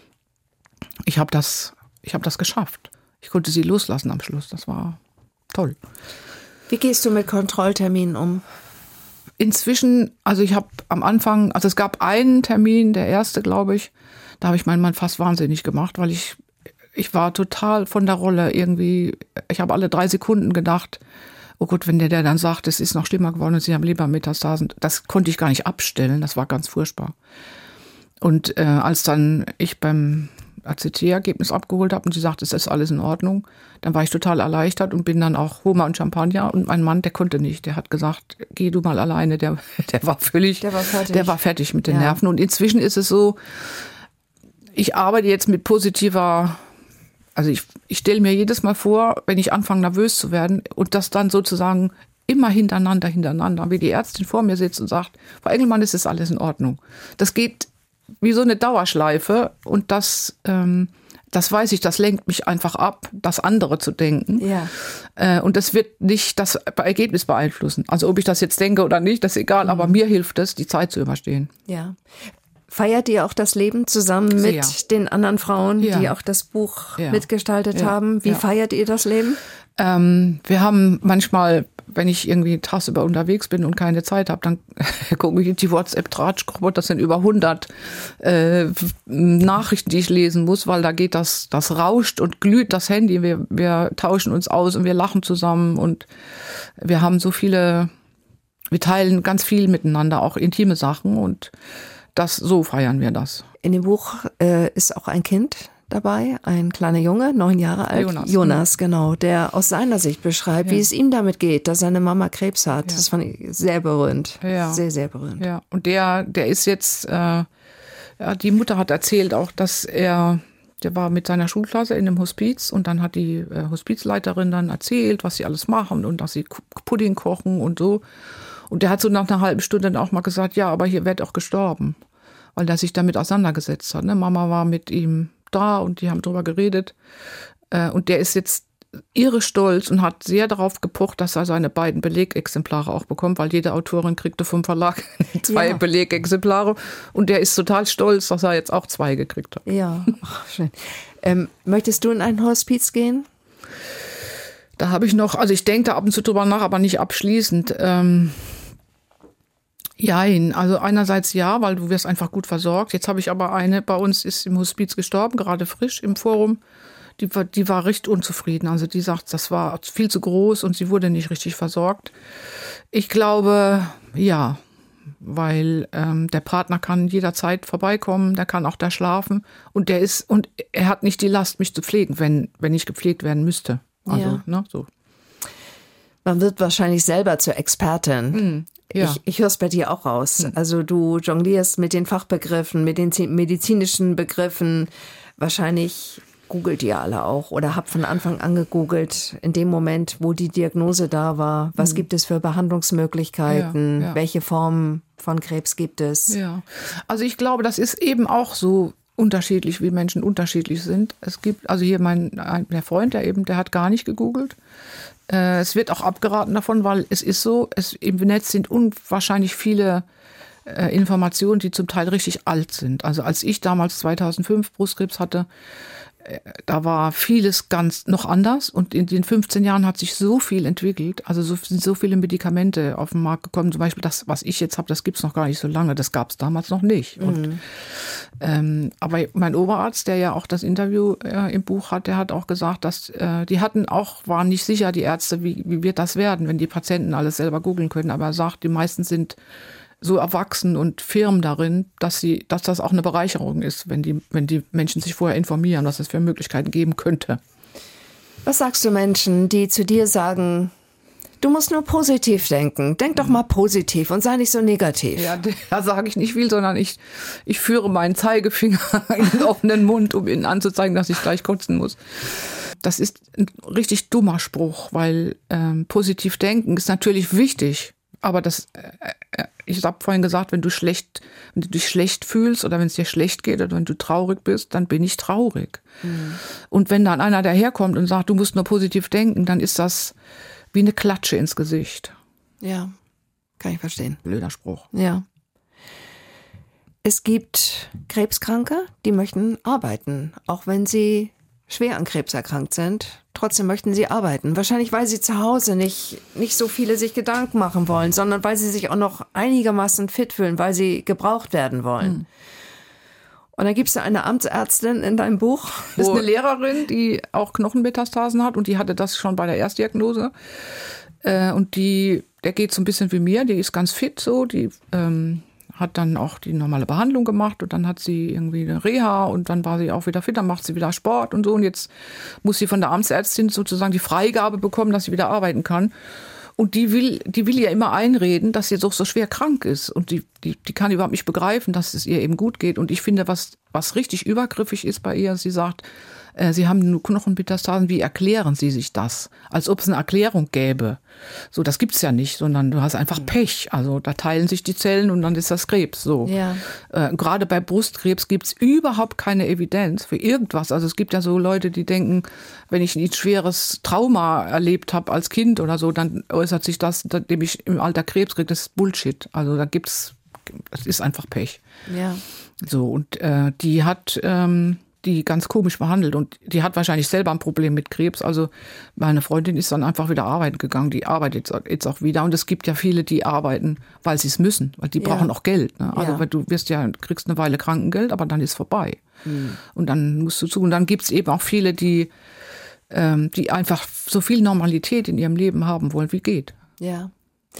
[SPEAKER 2] ich habe das, ich habe das geschafft. Ich konnte sie loslassen am Schluss. Das war toll.
[SPEAKER 3] Wie gehst du mit Kontrollterminen um?
[SPEAKER 2] Inzwischen, also ich habe am Anfang, also es gab einen Termin, der erste, glaube ich, da habe ich meinen Mann fast wahnsinnig gemacht, weil ich, ich war total von der Rolle irgendwie, ich habe alle drei Sekunden gedacht, oh Gott, wenn der, der dann sagt, es ist noch schlimmer geworden und Sie haben Lebermetastasen, das konnte ich gar nicht abstellen, das war ganz furchtbar. Und äh, als dann ich beim A C T-Ergebnis abgeholt habe und sie sagt, es ist alles in Ordnung, dann war ich total erleichtert und bin dann auch Hummer und Champagner und mein Mann, der konnte nicht, der hat gesagt, geh du mal alleine, der, der war völlig,
[SPEAKER 3] der war fertig,
[SPEAKER 2] der war fertig mit den
[SPEAKER 3] ja.
[SPEAKER 2] Nerven und inzwischen ist es so, ich arbeite jetzt mit positiver, also ich, ich stelle mir jedes Mal vor, wenn ich anfange nervös zu werden und das dann sozusagen immer hintereinander, hintereinander, wie die Ärztin vor mir sitzt und sagt, Frau Engelmann, es ist alles in Ordnung. Das geht wie so eine Dauerschleife und das, ähm, das weiß ich, das lenkt mich einfach ab, das andere zu denken.
[SPEAKER 3] Ja.
[SPEAKER 2] Äh, und das wird nicht das Ergebnis beeinflussen. Also ob ich das jetzt denke oder nicht, das ist egal, mhm. aber mir hilft es, die Zeit zu überstehen.
[SPEAKER 3] Ja. Feiert ihr auch das Leben zusammen
[SPEAKER 2] Sehr.
[SPEAKER 3] mit den anderen Frauen,
[SPEAKER 2] Ja.
[SPEAKER 3] die auch das Buch
[SPEAKER 2] Ja.
[SPEAKER 3] mitgestaltet
[SPEAKER 2] Ja.
[SPEAKER 3] haben? Wie
[SPEAKER 2] Ja.
[SPEAKER 3] feiert ihr das Leben?
[SPEAKER 2] Ähm, wir haben manchmal, wenn ich irgendwie tagsüber unterwegs bin und keine Zeit habe, dann gucke ich in die WhatsApp-Tratschgruppe. Das sind über hundert äh, Nachrichten, die ich lesen muss, weil da geht das, das rauscht und glüht das Handy. Wir, wir tauschen uns aus und wir lachen zusammen und wir haben so viele, wir teilen ganz viel miteinander, auch intime Sachen und das, so feiern wir das.
[SPEAKER 3] In dem Buch äh, ist auch ein Kind dabei, ein kleiner Junge, neun Jahre alt.
[SPEAKER 2] Jonas.
[SPEAKER 3] Jonas, genau, der aus seiner Sicht beschreibt,
[SPEAKER 2] Ja.
[SPEAKER 3] wie es ihm damit geht, dass seine Mama Krebs hat.
[SPEAKER 2] Ja.
[SPEAKER 3] Das fand ich sehr berührend.
[SPEAKER 2] Ja.
[SPEAKER 3] Sehr, sehr berührend.
[SPEAKER 2] Ja, und der, der ist jetzt, äh, ja, die Mutter hat erzählt auch, dass er, der war mit seiner Schulklasse in einem Hospiz und dann hat die äh, Hospizleiterin dann erzählt, was sie alles machen und dass sie Pudding kochen und so. Und der hat so nach einer halben Stunde dann auch mal gesagt, ja, aber hier wird auch gestorben, weil er sich damit auseinandergesetzt hat. Ne? Mama war mit ihm da und die haben drüber geredet. Äh, und der ist jetzt irre stolz und hat sehr darauf gepocht, dass er seine beiden Belegexemplare auch bekommt, weil jede Autorin kriegte vom Verlag zwei
[SPEAKER 3] Ja.
[SPEAKER 2] Belegexemplare. Und der ist total stolz, dass er jetzt auch zwei gekriegt hat.
[SPEAKER 3] Ja, ach, schön. Ähm, möchtest du in ein Hospiz gehen?
[SPEAKER 2] Da habe ich noch, also ich denke da ab und zu drüber nach, aber nicht abschließend. Ähm, Jein, also einerseits ja, weil du wirst einfach gut versorgt. Jetzt habe ich aber eine, bei uns ist im Hospiz gestorben, gerade frisch im Forum. Die war, die war recht unzufrieden. Also die sagt, das war viel zu groß und sie wurde nicht richtig versorgt. Ich glaube, ja, weil ähm, der Partner kann jederzeit vorbeikommen, der kann auch da schlafen und der ist und er hat nicht die Last, mich zu pflegen, wenn wenn ich gepflegt werden müsste. Also,
[SPEAKER 3] ja.
[SPEAKER 2] ne, so.
[SPEAKER 3] Man wird wahrscheinlich selber zur Expertin.
[SPEAKER 2] Hm, ja.
[SPEAKER 3] Ich, ich höre es bei dir auch raus. Hm. Also du jonglierst mit den Fachbegriffen, mit den medizinischen Begriffen. Wahrscheinlich googelt ihr alle auch oder habt von Anfang an gegoogelt, in dem Moment, wo die Diagnose da war. Was hm. gibt es für Behandlungsmöglichkeiten? Ja, ja. Welche Formen von Krebs gibt es? Ja,
[SPEAKER 2] also ich glaube, das ist eben auch so unterschiedlich, wie Menschen unterschiedlich sind. Es gibt, also hier mein der Freund, der eben, der hat gar nicht gegoogelt. Äh, es wird auch abgeraten davon, weil es ist so, es, im Netz sind unwahrscheinlich viele äh, Informationen, die zum Teil richtig alt sind. Also als ich damals zweitausendfünf Brustkrebs hatte, da war vieles ganz noch anders und in den fünfzehn Jahren hat sich so viel entwickelt, also so, sind so viele Medikamente auf den Markt gekommen, zum Beispiel das, was ich jetzt habe, das gibt's noch gar nicht so lange, das gab's damals noch nicht. Mhm. Und, ähm, aber mein Oberarzt, der ja auch das Interview äh, im Buch hat, der hat auch gesagt, dass äh, die hatten auch, waren nicht sicher, die Ärzte, wie, wie wird das werden, wenn die Patienten alles selber googeln können, aber er sagt, die meisten sind so erwachsen und firm darin, dass sie, dass das auch eine Bereicherung ist, wenn die, wenn die Menschen sich vorher informieren, was es für Möglichkeiten geben könnte.
[SPEAKER 3] Was sagst du Menschen, die zu dir sagen, du musst nur positiv denken, denk doch mal positiv und sei nicht so negativ?
[SPEAKER 2] Ja, da sage ich nicht viel, sondern ich, ich führe meinen Zeigefinger in den offenen Mund, um ihnen anzuzeigen, dass ich gleich kotzen muss. Das ist ein richtig dummer Spruch, weil ähm, positiv denken ist natürlich wichtig. Aber das, äh, ich habe vorhin gesagt, wenn du schlecht, wenn du dich schlecht fühlst oder wenn es dir schlecht geht oder wenn du traurig bist, dann bin ich traurig. Mhm. Und wenn dann einer daherkommt und sagt, du musst nur positiv denken, dann ist das wie eine Klatsche ins Gesicht.
[SPEAKER 3] Ja, kann ich verstehen.
[SPEAKER 2] Blöder Spruch.
[SPEAKER 3] Ja. Es gibt Krebskranke, die möchten arbeiten, auch wenn sie schwer an Krebs erkrankt sind. Trotzdem möchten sie arbeiten. Wahrscheinlich, weil sie zu Hause nicht, nicht so viele sich Gedanken machen wollen, sondern weil sie sich auch noch einigermaßen fit fühlen, weil sie gebraucht werden wollen. Mhm. Und dann gibt es eine Amtsärztin in deinem Buch.
[SPEAKER 2] Das ist eine Lehrerin, die auch Knochenmetastasen hat und die hatte das schon bei der Erstdiagnose. Äh, und die, der geht so ein bisschen wie mir, die ist ganz fit so, die ähm, hat dann auch die normale Behandlung gemacht und dann hat sie irgendwie eine Reha und dann war sie auch wieder fit, dann macht sie wieder Sport und so und jetzt muss sie von der Amtsärztin sozusagen die Freigabe bekommen, dass sie wieder arbeiten kann. Und die will, die will ihr immer einreden, dass sie doch so schwer krank ist und die, die, die kann überhaupt nicht begreifen, dass es ihr eben gut geht. Und ich finde, was, was richtig übergriffig ist bei ihr, sie sagt, äh, sie haben nur Knochenmetastasen, wie erklären Sie sich das? Als ob es eine Erklärung gäbe. So, das gibt's ja nicht, sondern du hast einfach Pech. Also da teilen sich die Zellen und dann ist das Krebs. So. Ja. Äh, gerade bei Brustkrebs gibt's überhaupt keine Evidenz für irgendwas. Also es gibt ja so Leute, die denken, wenn ich ein schweres Trauma erlebt habe als Kind oder so, dann äußert sich das, indem ich im Alter Krebs kriege. Das ist Bullshit. Also da gibt's, das ist einfach Pech. Ja. So, und äh, die hat ähm, die ganz komisch behandelt und die hat wahrscheinlich selber ein Problem mit Krebs. Also meine Freundin ist dann einfach wieder arbeiten gegangen. Die arbeitet jetzt auch wieder und es gibt ja viele, die arbeiten, weil sie es müssen, weil die ja. brauchen auch Geld. Ne? Also ja. weil du wirst ja, kriegst eine Weile Krankengeld, aber dann ist vorbei. Mhm. Und dann musst du zu. Und dann gibt es eben auch viele, die, ähm, die einfach so viel Normalität in ihrem Leben haben wollen, wie geht.
[SPEAKER 3] Ja.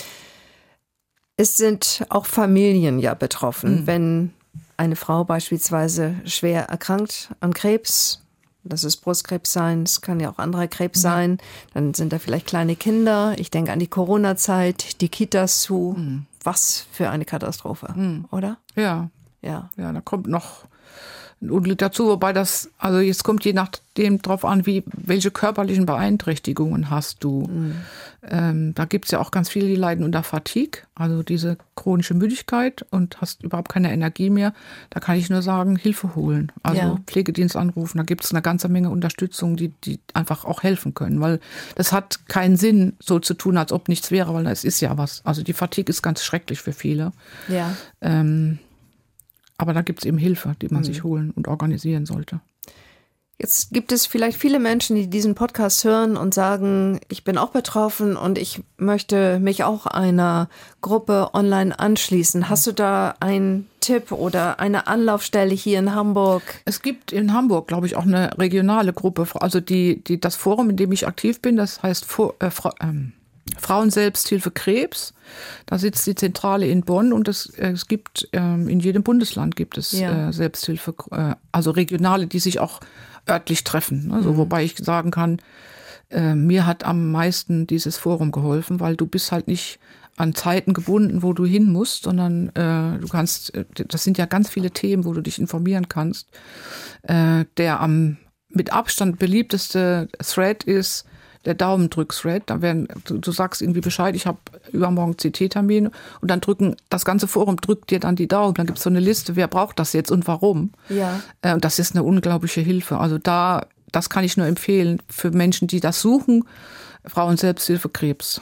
[SPEAKER 3] Es sind auch Familien ja betroffen, mhm. wenn eine Frau beispielsweise schwer erkrankt an Krebs, das ist Brustkrebs sein, es kann ja auch anderer Krebs mhm. sein, dann sind da vielleicht kleine Kinder, ich denke an die Corona-Zeit, die Kitas zu, mhm. was für eine Katastrophe, mhm. oder?
[SPEAKER 2] Ja. ja, ja, da kommt noch ein Unglück dazu, wobei das, also jetzt kommt je nachdem drauf an, wie, welche körperlichen Beeinträchtigungen hast du. Mhm. Ähm, da gibt es ja auch ganz viele, die leiden unter Fatigue, also diese chronische Müdigkeit und hast überhaupt keine Energie mehr. Da kann ich nur sagen, Hilfe holen, also ja. Pflegedienst anrufen. Da gibt es eine ganze Menge Unterstützung, die, die einfach auch helfen können, weil das hat keinen Sinn, so zu tun, als ob nichts wäre, weil es ist ja was. Also die Fatigue ist ganz schrecklich für viele. Ja. Ähm, Aber da gibt es eben Hilfe, die man mhm. sich holen und organisieren sollte.
[SPEAKER 3] Jetzt gibt es vielleicht viele Menschen, die diesen Podcast hören und sagen, ich bin auch betroffen und ich möchte mich auch einer Gruppe online anschließen. Hast du da einen Tipp oder eine Anlaufstelle hier in Hamburg?
[SPEAKER 2] Es gibt in Hamburg, glaube ich, auch eine regionale Gruppe. Also die, die, das Forum, in dem ich aktiv bin, das heißt äh, Fra- ähm, Frauen-Selbsthilfe Krebs. Da sitzt die Zentrale in Bonn und es, es gibt ähm, in jedem Bundesland gibt es ja. äh, Selbsthilfe, äh, also regionale, die sich auch örtlich treffen. Also, mhm. Wobei ich sagen kann, äh, mir hat am meisten dieses Forum geholfen, weil du bist halt nicht an Zeiten gebunden, wo du hin musst, sondern äh, du kannst, das sind ja ganz viele Themen, wo du dich informieren kannst. Äh, der am mit Abstand beliebteste Thread ist der Daumendrück-Thread. Da werden, du, du sagst irgendwie Bescheid, ich habe übermorgen C T-Termin und dann drücken, das ganze Forum drückt dir dann die Daumen. Dann gibt es so eine Liste, wer braucht das jetzt und warum.
[SPEAKER 3] Ja.
[SPEAKER 2] Äh, und das ist eine unglaubliche Hilfe. Also da, das kann ich nur empfehlen für Menschen, die das suchen. Frauen-Selbsthilfe Krebs.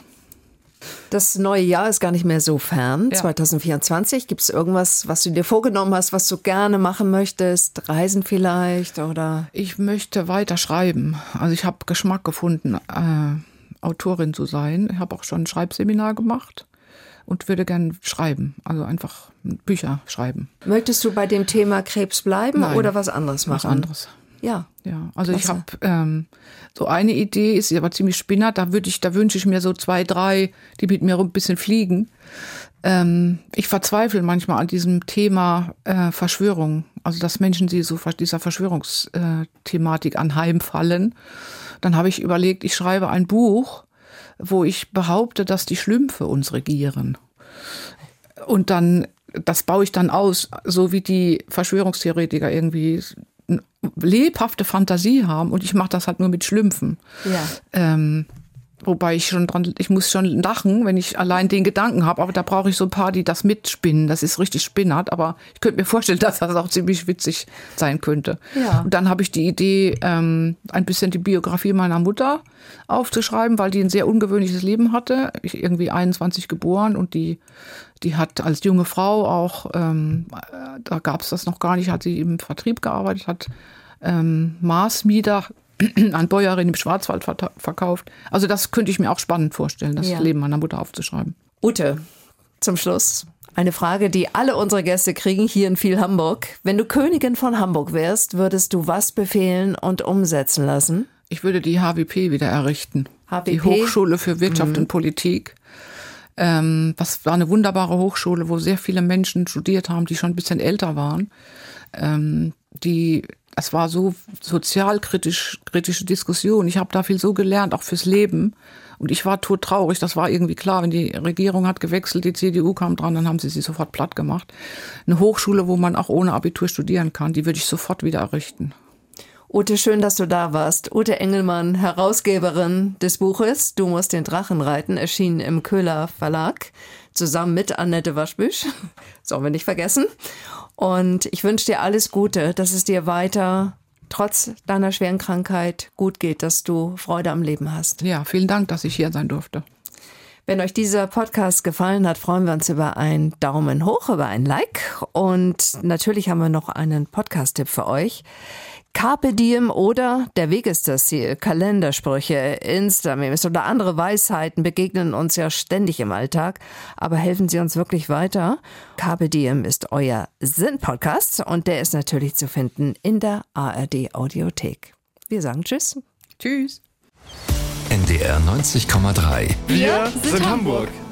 [SPEAKER 3] Das neue Jahr ist gar nicht mehr so fern.
[SPEAKER 2] Ja.
[SPEAKER 3] zwanzig vierundzwanzig. Gibt es irgendwas, was du dir vorgenommen hast, was du gerne machen möchtest? Reisen vielleicht oder?
[SPEAKER 2] Ich möchte weiter schreiben. Also ich habe Geschmack gefunden, äh, Autorin zu sein. Ich habe auch schon ein Schreibseminar gemacht und würde gern schreiben. Also einfach Bücher schreiben.
[SPEAKER 3] Möchtest du bei dem Thema Krebs bleiben
[SPEAKER 2] Nein,
[SPEAKER 3] oder was anderes machen?
[SPEAKER 2] Was anderes.
[SPEAKER 3] Ja.
[SPEAKER 2] Ja, also
[SPEAKER 3] Klasse.
[SPEAKER 2] ich habe ähm, so eine Idee, ist aber ziemlich spinnert, da würde ich, da wünsche ich mir so zwei, drei, die mit mir ein bisschen fliegen. Ähm, ich verzweifle manchmal an diesem Thema äh, Verschwörung, also dass Menschen sie so dieser Verschwörungsthematik anheimfallen. Dann habe ich überlegt, ich schreibe ein Buch, wo ich behaupte, dass die Schlümpfe uns regieren. Und dann, das baue ich dann aus, so wie die Verschwörungstheoretiker irgendwie lebhafte Fantasie haben und ich mache das halt nur mit Schlümpfen.
[SPEAKER 3] Ja.
[SPEAKER 2] Ähm, wobei ich schon dran, ich muss schon lachen, wenn ich allein den Gedanken habe, aber da brauche ich so ein paar, die das mitspinnen. Das ist richtig spinnert, aber ich könnte mir vorstellen, dass das auch ziemlich witzig sein könnte.
[SPEAKER 3] Ja.
[SPEAKER 2] Und dann habe ich die Idee, ähm, ein bisschen die Biografie meiner Mutter aufzuschreiben, weil die ein sehr ungewöhnliches Leben hatte. Ich irgendwie einundzwanzig geboren und die Die hat als junge Frau auch, ähm, da gab es das noch gar nicht, hat sie im Vertrieb gearbeitet, hat ähm, Maßmieder an Bäuerinnen im Schwarzwald verkauft. Also das könnte ich mir auch spannend vorstellen, das
[SPEAKER 3] ja.
[SPEAKER 2] Leben meiner Mutter aufzuschreiben.
[SPEAKER 3] Ute, zum Schluss eine Frage, die alle unsere Gäste kriegen hier in viel Hamburg. Wenn du Königin von Hamburg wärst, würdest du was befehlen und umsetzen lassen?
[SPEAKER 2] Ich würde die H W P wieder errichten.
[SPEAKER 3] H W P?
[SPEAKER 2] Die Hochschule für Wirtschaft mhm. und Politik. Ähm, was war eine wunderbare Hochschule, wo sehr viele Menschen studiert haben, die schon ein bisschen älter waren. Ähm, die, das war so sozialkritisch, kritische Diskussion. Ich habe da viel so gelernt, auch fürs Leben. Und ich war todtraurig. Das war irgendwie klar, wenn die Regierung hat gewechselt, die C D U kam dran, dann haben sie sie sofort platt gemacht. Eine Hochschule, wo man auch ohne Abitur studieren kann, die würde ich sofort wieder errichten.
[SPEAKER 3] Ute, schön, dass du da warst. Ute Engelmann, Herausgeberin des Buches Du musst den Drachen reiten, erschienen im Köhler Verlag, zusammen mit Annette Waschbüsch. Sollen wir nicht vergessen. Und ich wünsche dir alles Gute, dass es dir weiter, trotz deiner schweren Krankheit, gut geht, dass du Freude am Leben hast.
[SPEAKER 2] Ja, vielen Dank, dass ich hier sein durfte.
[SPEAKER 3] Wenn euch dieser Podcast gefallen hat, freuen wir uns über einen Daumen hoch, über ein Like. Und natürlich haben wir noch einen Podcast-Tipp für euch. Carpe Diem oder Der Weg ist das Ziel, Kalendersprüche, Insta-Memes oder andere Weisheiten begegnen uns ja ständig im Alltag, aber helfen sie uns wirklich weiter? Carpe Diem ist euer Sinn-Podcast und der ist natürlich zu finden in der A R D-Audiothek. Wir sagen Tschüss.
[SPEAKER 2] Tschüss.
[SPEAKER 1] N D R neunzig Komma drei.
[SPEAKER 4] Wir sind Hamburg.